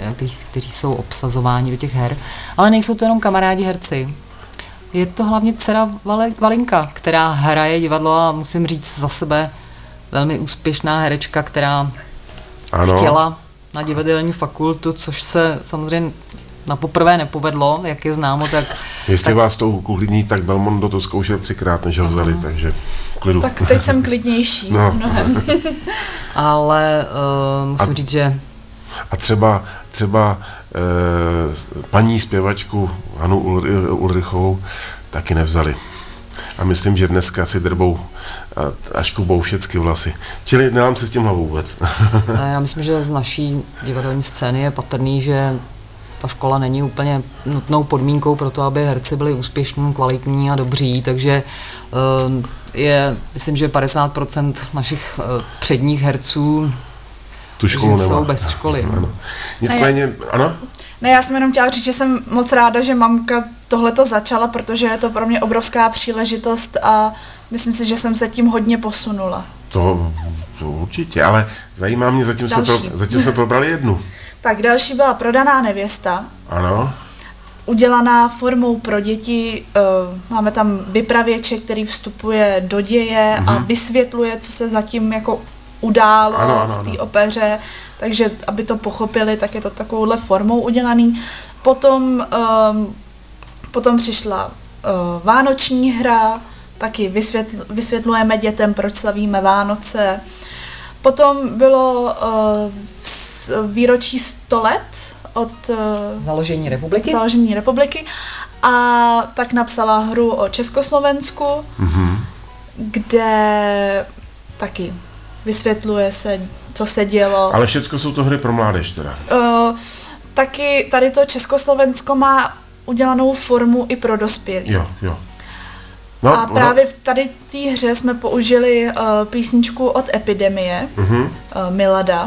kteří jsou obsazováni do těch her. Ale nejsou to jenom kamarádi herci. Je to hlavně dcera Valinka, která hraje divadlo a musím říct za sebe velmi úspěšná herečka, která chtěla na divadelní fakultu, což se samozřejmě na poprvé nepovedlo, jak je známo, tak... Jestli vás to uklidní, tak Belmondo to zkoušel 3krát, než ho vzali, takže klidu. Tak teď jsem klidnější mnohem. Ale musím říct, že... A třeba paní zpěvačku Hanu Ulrichovou taky nevzali. A myslím, že dneska si drbou až kubou všechny vlasy. Čili nemám se s tím hlavou vůbec. Já myslím, že z naší divadelní scény je patrný, že ta škola není úplně nutnou podmínkou pro to, aby herci byli úspěšní, kvalitní a dobří, takže myslím, že 50% našich předních herců tu školu jsou bez školy. Ano. Nicméně, ano? Ne, já jsem jenom chtěla říct, že jsem moc ráda, že mamka tohleto začala, protože je to pro mě obrovská příležitost a myslím si, že jsem se tím hodně posunula. To určitě, ale zajímá mě, zatím jsme probrali jednu. Tak další byla Prodaná nevěsta. Ano. Udělaná formou pro děti, máme tam vypravěče, který vstupuje do děje a vysvětluje, co se zatím jako událo v té opeře, takže aby to pochopili, tak je to takovouhle formou udělaný. Potom přišla vánoční hra, taky vysvětlujeme dětem, proč slavíme Vánoce. Potom bylo výročí 100 let od založení republiky a tak napsala hru o Československu, kde taky vysvětluje se, co se dělo. Ale všechno jsou to hry pro mládež teda. Taky tady to Československo má udělanou formu i pro dospělí. Jo. No, a právě v tady té hře jsme použili písničku od Epidemie, Milada.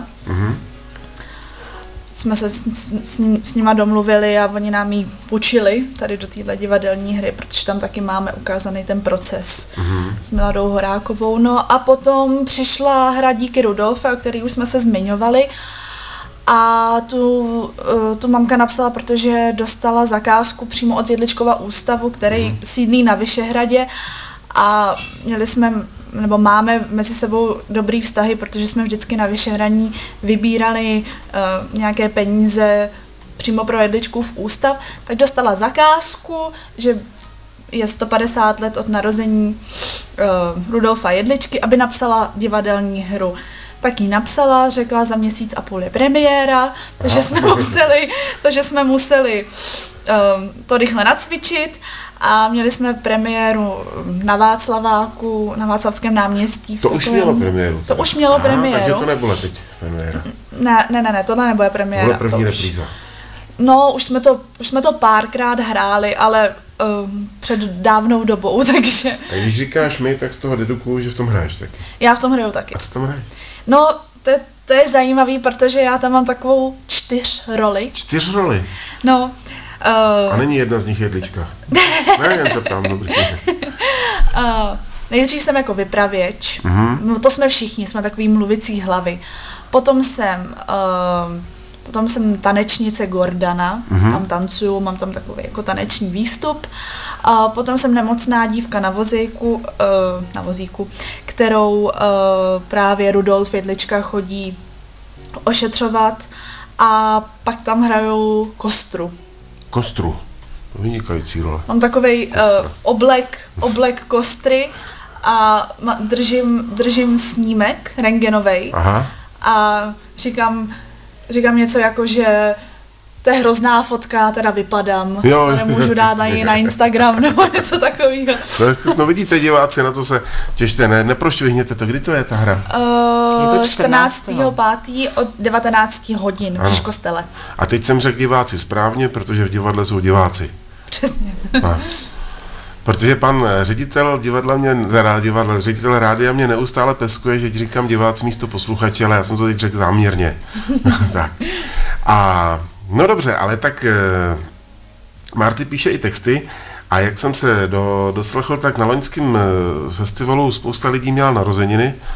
Jsme se s nima domluvili a oni nám ji půjčili tady do téhle divadelní hry, protože tam taky máme ukázaný ten proces s Miladou Horákovou. No a potom přišla hra Díky Rudolfe, o který už jsme se zmiňovali. A tu mamka napsala, protože dostala zakázku přímo od Jedličkova ústavu, který sídlí na Vyšehradě a máme mezi sebou dobrý vztahy, protože jsme vždycky na Vyšehradní vybírali nějaké peníze přímo pro Jedličkův ústav, tak dostala zakázku, že je 150 let od narození Rudolfa Jedličky, aby napsala divadelní hru. Tak ji napsala, řekla, za 1,5 měsíce je premiéra, takže jsme museli to rychle nacvičit a měli jsme premiéru na Václaváku, na Václavském náměstí. To už mělo premiéru. To už mělo premiéru. Takže to nebylo teď premiéra. Ne, tohle nebude premiéra. Bylo první repríza. No, už jsme to párkrát hráli, ale před dávnou dobou, takže... A když říkáš my, tak z toho dedukuju, že v tom hraješ taky. Já v tom hraju taky. A co tam hraješ? No, to je zajímavý, protože já tam mám takovou 4 roli. 4 roli? No. A není jedna z nich Jedlička? Ne, jen se ptám, dobrý. Nejdřív jsem jako vypravěč, no to jsme všichni, jsme takový mluvicí hlavy. Potom jsem tanečnice Gordana, tam tancuju, mám tam takový jako taneční výstup. A potom jsem nemocná dívka na vozíku, kterou právě Rudolf Jedlička chodí ošetřovat a pak tam hrajou kostru. Kostru, vynikající role. Mám takovej oblek kostry a držím snímek rentgenovej. Aha. A říkám něco jako, že to je hrozná fotka, teda vypadám, jo, nemůžu dát na Instagram nebo něco takového. No vidíte, diváci, na to se těšte, neprošvihněte to, kdy to je ta hra? Je to 14.5. od 19 hodin v Žižkostele. A teď jsem řekl diváci správně, protože v divadle jsou diváci. Přesně. Protože pan ředitel ředitel rádia mě neustále peskuje, že říkám diváci místo posluchači, ale já jsem to teď řekl záměrně. Tak. A no dobře, ale tak Marty píše i texty a jak jsem se doslechl, tak na loňském festivalu spousta lidí měla narozeniny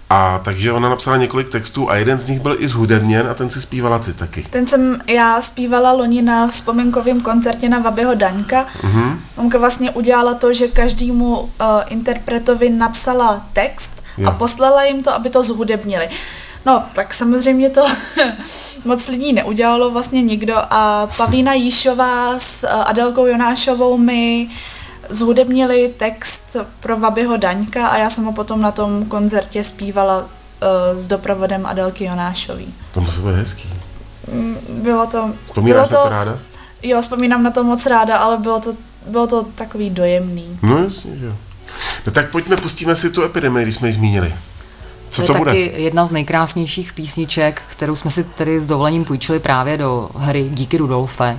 A takže ona napsala několik textů a jeden z nich byl i zhudebněn a ten si zpívala ty taky. Ten jsem já zpívala loni na vzpomínkovém koncertě na Vabyho Daňka. Mamka vlastně udělala to, že každému interpretovi napsala text a poslala jim to, aby to zhudebnili. No, tak samozřejmě to moc lidí neudělalo vlastně nikdo a Pavlína Jíšová s Adelkou Jonášovou mi zhudebnili text pro Vabyho Daňka a já jsem ho potom na tom koncertě zpívala s doprovodem Adelky Jonášový. To musí být hezký. Bylo to... Vzpomínáš na to ráda? Jo, vzpomínám na to moc ráda, ale bylo to takový dojemný. No jasně, že jo. No tak pustíme si tu Epidemii, když jsme ji zmínili. Co to bude? Taky jedna z nejkrásnějších písniček, kterou jsme si tedy s dovolením půjčili právě do hry Díky Rudolfe.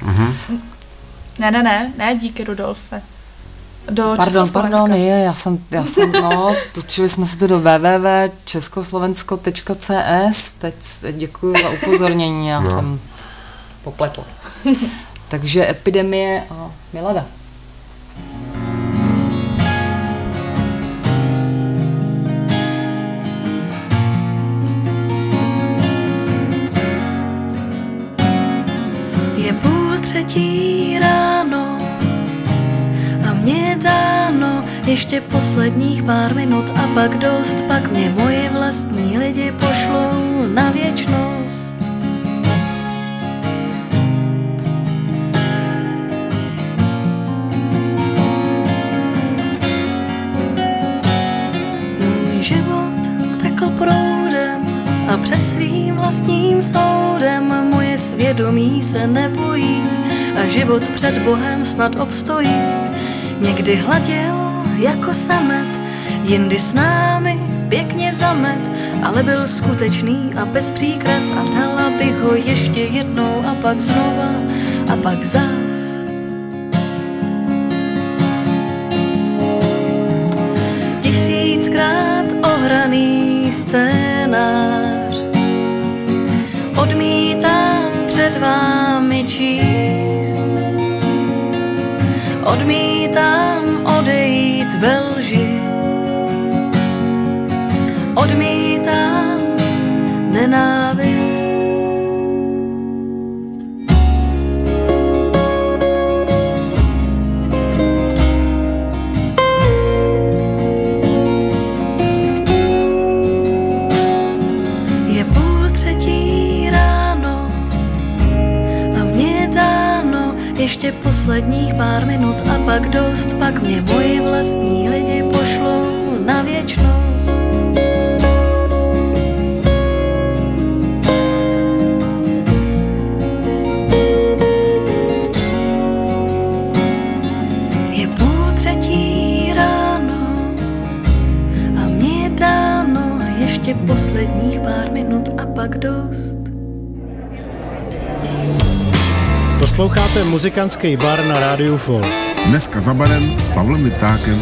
Ne, Díky Rudolfe. Do Československa. Pardon, já jsem, půjčili jsme si to do www.československo.cs, teď děkuji za upozornění, já jsem popletla. Takže Epidemie a Milada. Je 2:30 ráno a mě dáno ještě posledních pár minut a pak dost, pak mě moje vlastní lidi pošlou na věčnost. Můj život tekl proudem a před svým vlastním soudem moje svědomí se nebojí a život před Bohem snad obstojí. Někdy hladil jako samet, jindy s námi pěkně zamet, ale byl skutečný a bez příkras a dala bych ho ještě jednou a pak znova a pak zas. Tisíckrát ohraný scénář odmítám před vámi číst. Odmítám odejít ve lži. Odmítám nenávist. Je 2:30 ráno a mě dáno ještě posledních pár minut a pak dost, pak mě moji vlastní lidi pošlou na věčnost. Je 2:30 ráno a mě dáno ještě posledních pár minut a pak dost. Posloucháte muzikantský bar na rádiu Folk. Dneska za barem s Pavlem Litvákem.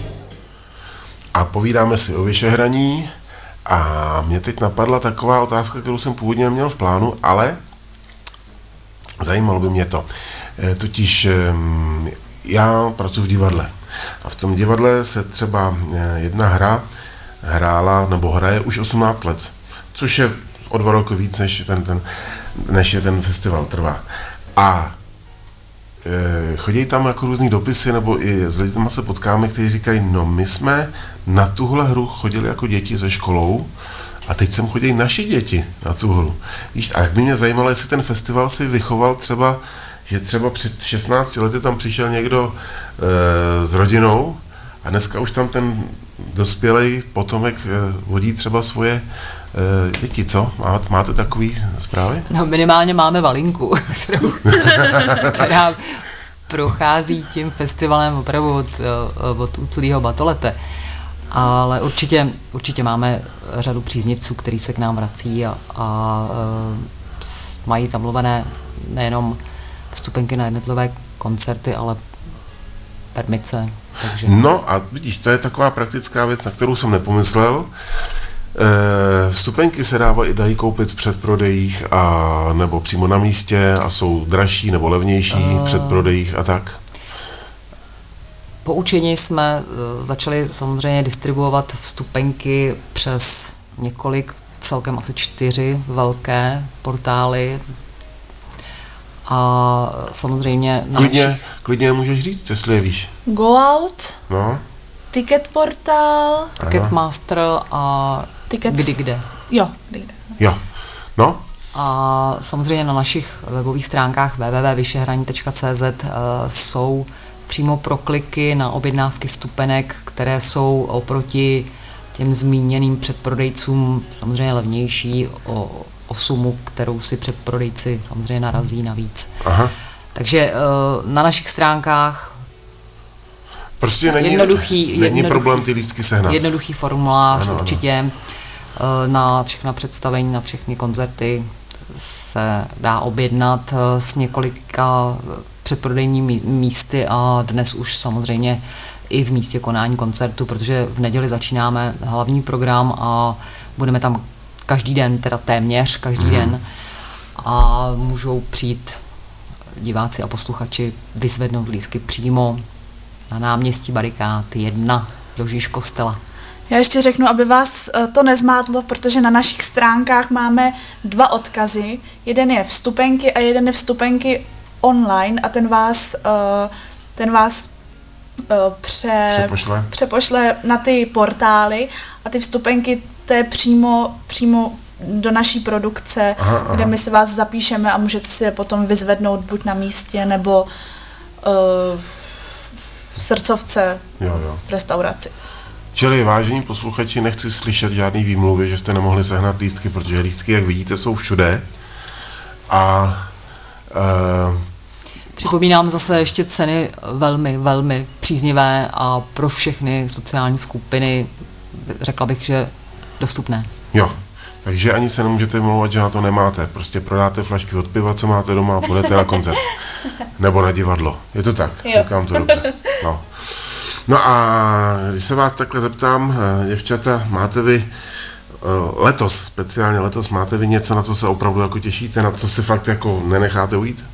A povídáme si o Vyšehraní a mě teď napadla taková otázka, kterou jsem původně měl v plánu, ale zajímalo by mě to. Totiž já pracuji v divadle a v tom divadle se třeba jedna hra hrála nebo hraje už 18 let, což je o 2 roky víc, než je ten festival trvá. A chodí tam jako různý dopisy, nebo i s lidmi se potkáme, kteří říkají, no my jsme na tuhle hru chodili jako děti ze školou a teď sem chodí naši děti na tu hru. Víš, a jak by mě zajímalo, jestli ten festival si vychoval třeba, že třeba před 16 lety tam přišel někdo s rodinou a dneska už tam ten dospělej potomek vodí třeba svoje děti, co? Máte takový zprávy? No minimálně máme Valinku, která prochází tím festivalem opravdu od útlýho batolete. Ale určitě máme řadu příznivců, který se k nám vrací a mají zamluvené nejenom vstupenky na jednotlivé koncerty, ale permice. Takže... No a vidíš, to je taková praktická věc, na kterou jsem nepomyslel. Vstupenky se dají koupit v předprodejích a nebo přímo na místě a jsou dražší nebo levnější v předprodejích a tak? Poučení jsme začali samozřejmě distribuovat vstupenky přes několik, celkem asi 4 velké portály. A samozřejmě... Klidně můžeš říct, jestli je víš. Go Out, no. Ticketportál, Ticketmaster a Kde. Jo, Kde. Jo, no. A samozřejmě na našich webových stránkách www.vyšehraní.cz jsou přímo prokliky na objednávky stupenek, které jsou oproti těm zmíněným předprodejcům samozřejmě levnější o sumu, kterou si předprodejci samozřejmě narazí navíc. Aha. Takže na našich stránkách prostě není problém ty lístky sehnat. Jednoduchý formulář, ano. Určitě na všechna představení, na všechny koncerty se dá objednat s několika předprodejními místy a dnes už samozřejmě i v místě konání koncertu, protože v neděli začínáme hlavní program a budeme tam každý den, teda téměř každý den a můžou přijít diváci a posluchači vyzvednout lístky přímo na náměstí Barikád 1 do Žíž kostela. Já ještě řeknu, aby vás to nezmátlo, protože na našich stránkách máme 2 odkazy. Jeden je vstupenky a jeden je vstupenky online a ten vás přepošle na ty portály a ty vstupenky to je přímo do naší produkce, kde my si vás zapíšeme a můžete si je potom vyzvednout buď na místě nebo v srdcovce v restauraci. Čili vážení posluchači, nechci slyšet žádný výmluvy, že jste nemohli sehnat lístky, protože lístky, jak vidíte, jsou všude. A připomínám zase ještě ceny velmi, velmi příznivé a pro všechny sociální skupiny, řekla bych, že dostupné. Jo, takže ani se nemůžete vymlouvat, že na to nemáte. Prostě prodáte flašky od piva, co máte doma a půjdete na koncert. Nebo na divadlo. Je to tak? Jo. Říkám to dobře. No a když se vás takhle zeptám, děvčata, máte vy speciálně letos, máte vy něco, na co se opravdu jako těšíte, na co si fakt jako nenecháte ujít?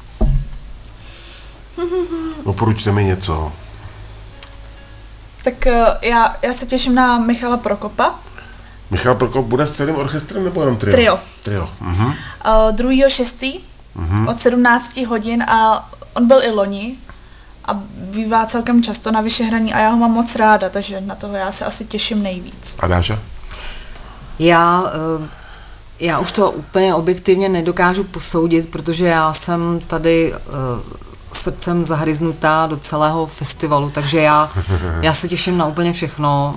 Doporučte mi něco. Tak já se těším na Michala Prokopa. Michal Prokop bude s celým orchestrem nebo jenom trio? Trio. 2.6. Od 17 hodin a on byl i loni a bývá celkem často na Vyšehraní a já ho mám moc ráda, takže na toho já se asi těším nejvíc. A Dáša? Já už to úplně objektivně nedokážu posoudit, protože já jsem tady srdcem zahryznutá do celého festivalu, takže já se těším na úplně všechno.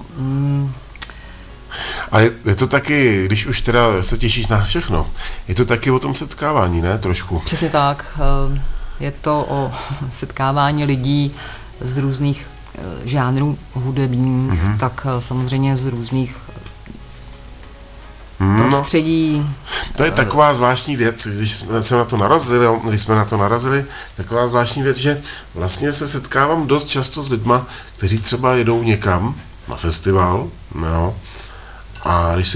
A je to taky, když už teda se těšíš na všechno, je to taky o tom setkávání, ne? Trošku. Přesně tak. Je to o setkávání lidí z různých žánrů hudebních, tak samozřejmě z různých prostředí. To je taková zvláštní věc, když jsme na to narazili, taková zvláštní věc, že vlastně se setkávám dost často s lidma, kteří třeba jedou někam na festival, jo, a když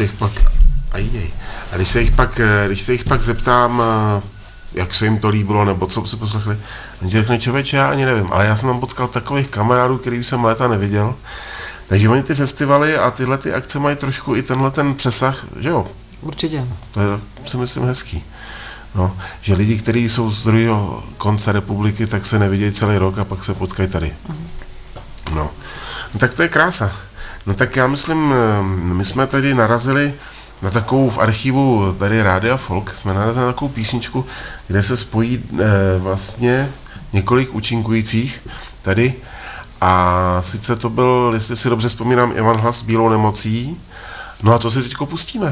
se jich pak zeptám, jak se jim to líbilo, nebo co si poslechli, on ti řekne, člověče, já ani nevím, ale já jsem tam potkal takových kamarádů, který jsem léta neviděl. Takže oni ty festivaly a tyhle ty akce mají trošku i tenhle ten přesah, že jo? Určitě. To je, si myslím, hezký. No, že lidi, kteří jsou z druhého konce republiky, tak se nevidějí celý rok a pak se potkají tady. No, tak to je krása. No tak já myslím, my jsme tady narazili na takovou v archivu tady Rádia Folk, jsme narazili na takovou písničku, kde se spojí vlastně několik účinkujících tady. A sice to byl, jestli si dobře vzpomínám, Ivan Hlas s Bílou nemocí. No a to si teďko pustíme.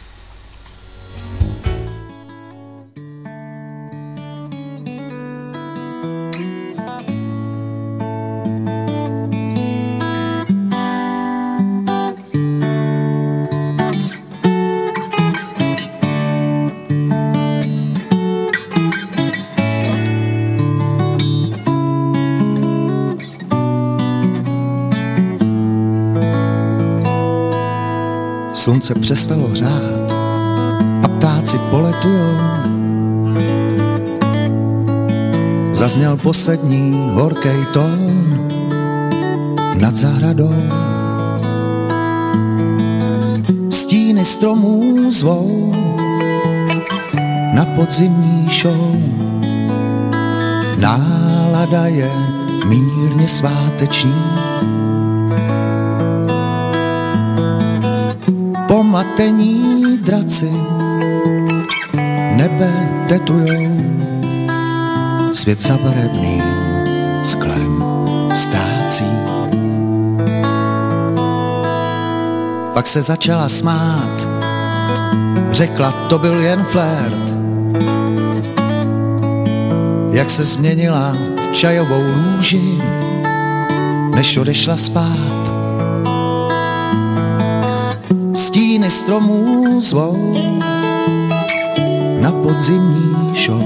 Slunce přestalo řát a ptáci poletujou. Zazněl poslední horkej tón nad zahradou. Stíny stromů zvou na podzimní show. Nálada je mírně sváteční. Pomatení draci nebe tetujou. Svět za barevným sklem ztrácí. Pak se začala smát, řekla, to byl jen flirt. Jak se změnila v čajovou růži, než odešla spát. Stíny stromů zvou na podzimní show.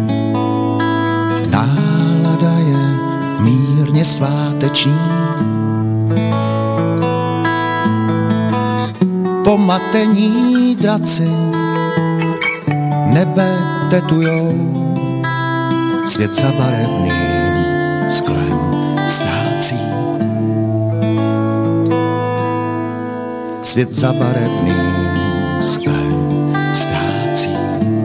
Nálada je mírně sváteční. Pomatení draci nebe tetujou. Svět za barevným sklem ztrácí. Svět za barevným sklem ztrácí.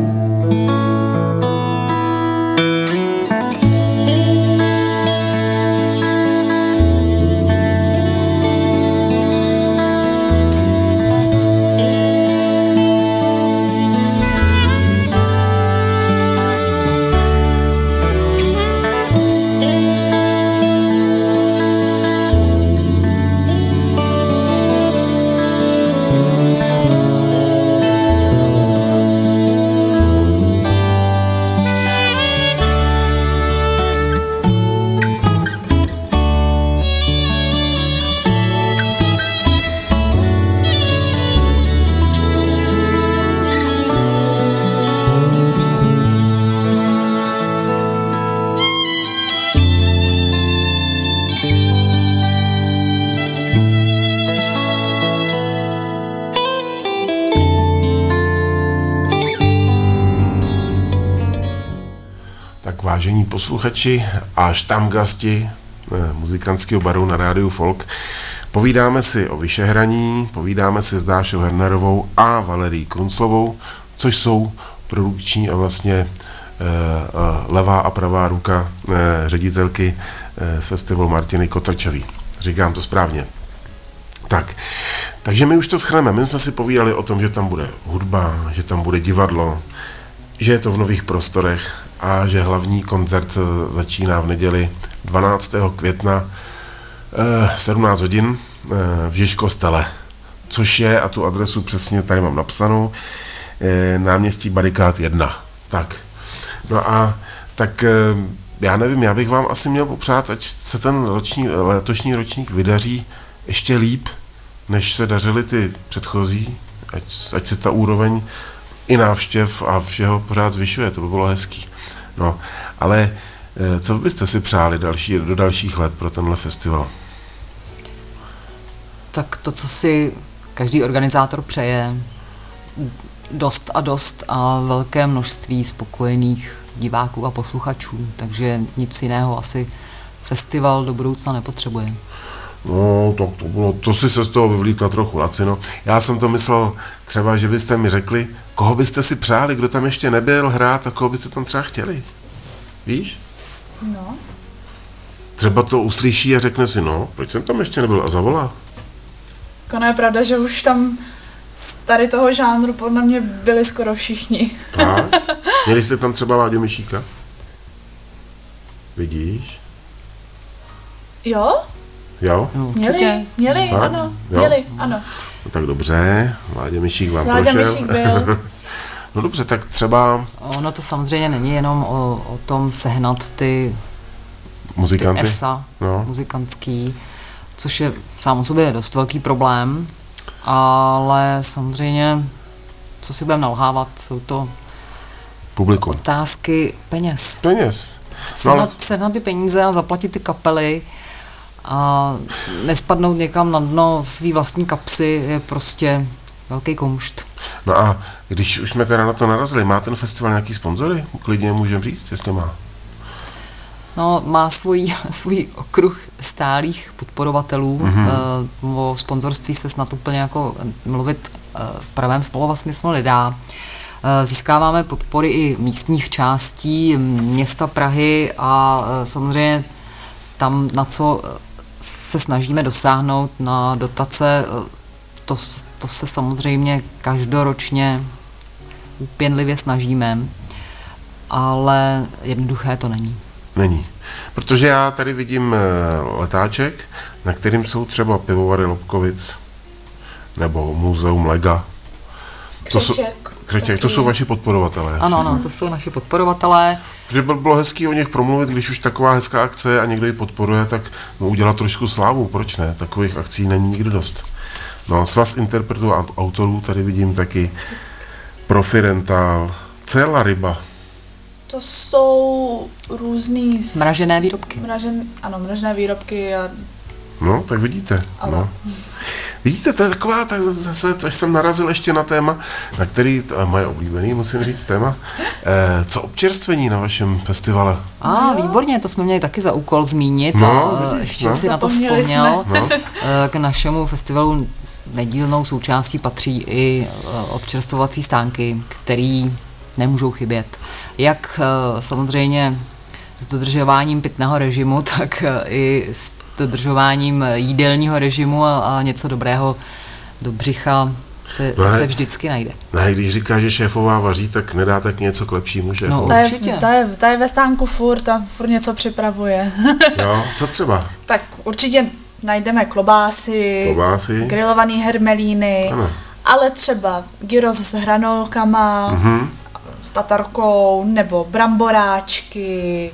Vážení posluchači a štamgasti muzikantského baru na rádiu Folk, povídáme si o Vyšehraní, povídáme si s Dášou Hernerovou a Valerií Krunclovou, což jsou produkční a vlastně levá a pravá ruka ředitelky z festivalu Martiny Kotrčový. Říkám to správně. Takže my už to shrneme. My jsme si povídali o tom, že tam bude hudba, že tam bude divadlo, že je to v nových prostorech a že hlavní koncert začíná v neděli 12. května 17 hodin v Žižkostele, což je, a tu adresu přesně tady mám napsanou, náměstí Barikád 1. Tak. No a tak já nevím, já bych vám asi měl popřát, ať se ten letošní ročník vydaří ještě líp, než se dařily ty předchozí, ať se ta úroveň i návštěv a všeho pořád zvyšuje, to by bylo hezký. No, ale co byste si přáli do dalších let pro tenhle festival? Tak to, co si každý organizátor přeje, dost a velké množství spokojených diváků a posluchačů, takže nic jiného asi festival do budoucna nepotřebuje. No, to si se z toho vyvlíkla trochu, Lacino. Já jsem to myslel třeba, že byste mi řekli, koho byste si přáli, kdo tam ještě nebyl hrát a koho byste tam třeba chtěli. Víš? No. Třeba to uslyší a řekne si, no, proč jsem tam ještě nebyl a zavolá. Ono je pravda, že už tam z tady toho žánru podle mě byli skoro všichni. Tak? Měli jste tam třeba Láďu Mišíka? Vidíš? Jo? Jo? Měli, ano. Měli, ano. No tak dobře, Láďa Mišík vám prošel. Mišík byl. No dobře, tak třeba... Ono to samozřejmě není jenom o tom sehnat ty muzikanty, ty esa muzikantský, což je sám o sobě dost velký problém, ale samozřejmě, co si budeme nalhávat, jsou to publikum. Otázky peněz. Sehnat ty peníze a zaplatit ty kapely a nespadnout někam na dno svý vlastní kapsy je prostě velký kumšt. No a když už jsme teda na to narazili, má ten festival nějaký sponzory? Klidně můžeme říct, jestli má. No, má svůj okruh stálých podporovatelů. O sponzorství se snad úplně jako mluvit v pravém slova smyslu nedá. Získáváme podpory i místních částí města Prahy a samozřejmě tam, na co se snažíme dosáhnout na dotace, to se samozřejmě každoročně úpěnlivě snažíme, ale jednoduché to není. Není. Protože já tady vidím letáček, na kterým jsou třeba pivovary Lobkovic nebo Muzeum Lega. Křeček, to jsou vaši podporovatelé. Ano, to jsou naši podporovatelé. Protože bylo hezký o nich promluvit, když už taková hezká akce je a někdo ji podporuje, tak mu udělat trošku slávu, proč ne? Takových akcí není nikdy dost. No, svaz interpretů a autorů, tady vidím taky Profi Rental. Co je La Ryba? To jsou různý... Mražené výrobky. Mražené výrobky a... No, tak vidíte. No. Vidíte, to je taková, to jsem narazil ještě na téma, na který, to je moje oblíbený, musím říct, téma. Co občerstvení na vašem festivale? Výborně, to jsme měli taky za úkol zmínit. Ještě si na to vzpomněl. K našemu festivalu nedílnou součástí patří i občerstvovací stánky, který nemůžou chybět. Jak samozřejmě s dodržováním pitného režimu, tak i s dodržováním jídelního režimu a něco dobrého do břicha se vždycky najde. Ne, když říká, že šéfová vaří, tak nedá tak něco k lepšímu šéfovi. No, určitě. Ta je ve stánku furt něco připravuje. Jo, co třeba? Tak určitě najdeme klobásy, grilovaný hermelíny, ale třeba gyros s hranolkama, s tatarkou, nebo bramboráčky.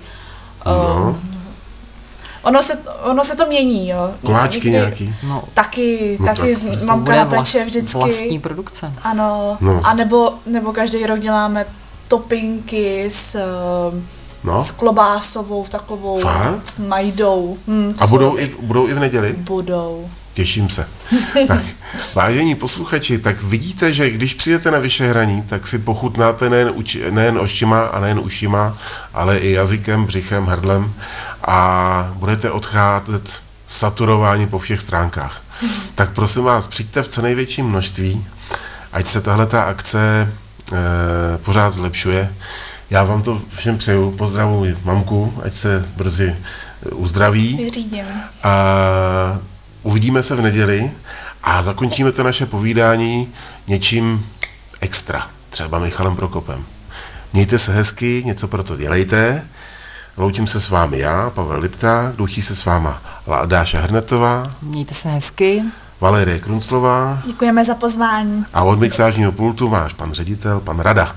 Ono se to mění, jo. Koláčky nějaký? Taky mamka peče vždycky. Vlastní produkce. Ano, a nebo každý rok děláme topinky s klobásovou, takovou majdou. A budou i v neděli? Budou. Těším se. Tak, vážení posluchači, tak vidíte, že když přijdete na Vyšehraní, tak si pochutnáte nejen očima a nejen ušima, ale i jazykem, břichem, hrdlem a budete odcházet saturováni po všech stránkách. Tak prosím vás, přijďte v co největším množství, ať se tahleta akce pořád zlepšuje. Já vám to všem přeju, pozdravuji mamku, ať se brzy uzdraví. Vyřídím. Uvidíme se v neděli a zakončíme to naše povídání něčím extra, třeba Michalem Prokopem. Mějte se hezky, něco pro to dělejte. Loučím se s vámi já, Pavel Lipták, loučí se s váma Dáša Hrnetová. Mějte se hezky. Valérie Krunclová. Děkujeme za pozvání. A od mixážního pultu máš pan ředitel, pan Rada.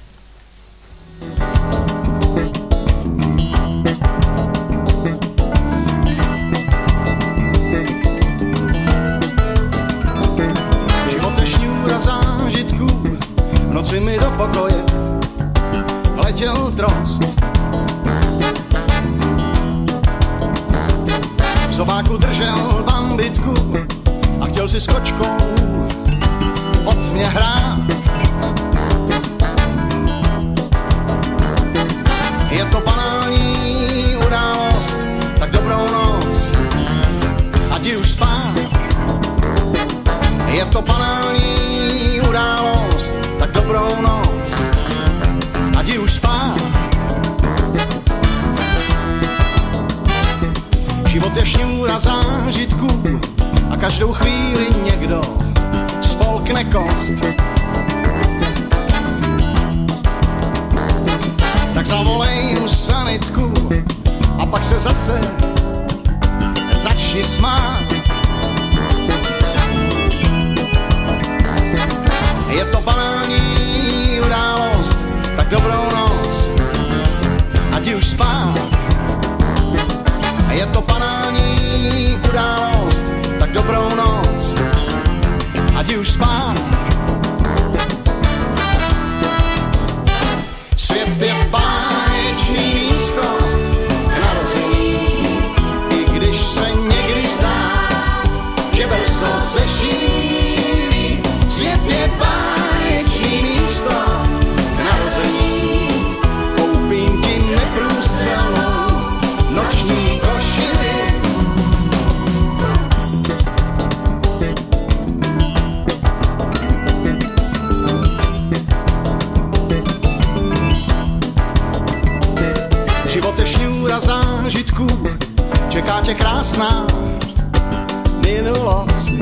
Noci mi do pokoje vletěl drost. V zobáku držel bambitku a chtěl si s kočkou od mě hrát. Je to banální událost, tak dobrou noc a jdi už spát. Je to banální událost, tak dobrou noc a jdi už spát. Život je šňůra zážitků a každou chvíli někdo spolkne kost. Tak zavolej mu sanitku a pak se zase začni smát. Je to banální událost, tak dobrou noc a jdi už spát. Je to banální událost, tak dobrou noc a jdi už spát. Svět je báječný místo k narození, i když se někdy zdá, že brzo zešílí. Svět je báječný místo k narození, koupím ti neprůstřelnou Život je šňůra zážitků, čeká tě krásná minulost.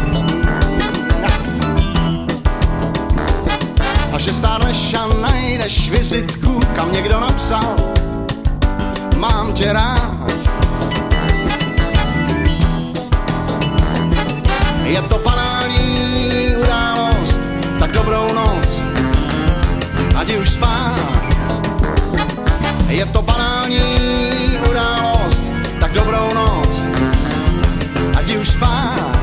A že stárneš a najdeš vizitku, kam někdo napsal mám tě rád. Je to banální událost, tak dobrou noc, ať už spát. Je to banální událost, tak dobrou noc, ať už spát.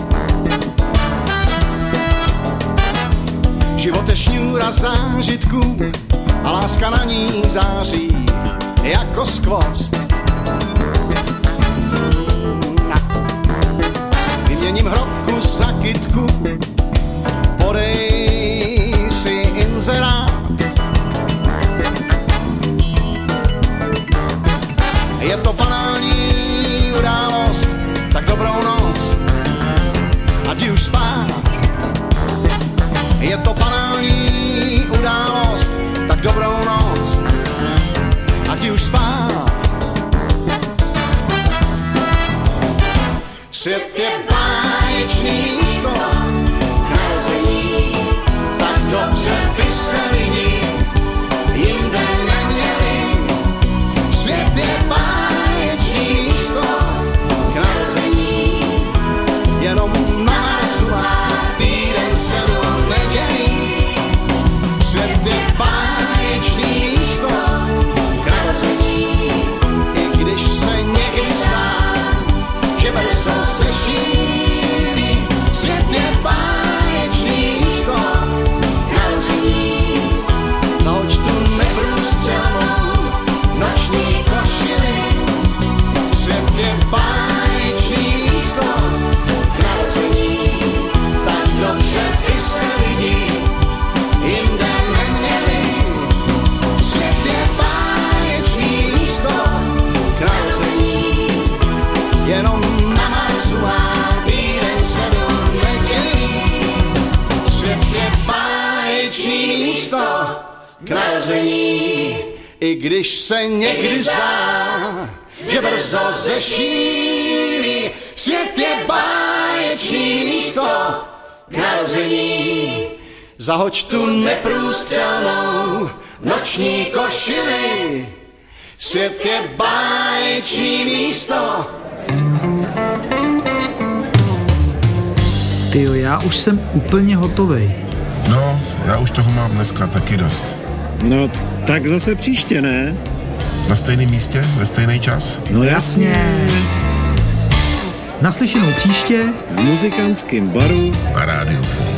Život je šňůra zážitků a láska na ní září jako skvost. Vyměním hrobku za kytku, podej si inzerát. Je to banální událost, tak dobrou noc, ať už spát. Je to banální událost, tak dobrou noc, ať už spát. Svět je báječný místo narození, tak dobře by se lidi jinde neměli. Svět je báječný místo narození, jenom Marsu má týden 7 nedělí. Svět je báječný místo narození, i když se někdy zdá, že brzo se šíří. Svět je báječný místo narození, zahoď tu neprůstřelnou noční košili. Svět je báječný místo narození, tak dobře by se lidi jinde neměli. Svět je báječný místo narození, jenom na Marsu má týden 7 nedělí. Svět je báječný místo k narození, i když se někdy zdá, že brzo zešílí. Svět je báječný místo k narození, zahoď tu neprůstřelnou noční košili. Svět je báječný místo. Tyjo, já už jsem úplně hotovej. No, já už toho mám dneska taky dost. No, tak zase příště, ne? Na stejném místě, ve stejný čas? No jasně. Naslyšenou příště v muzikantském baru na Rádiu Folk.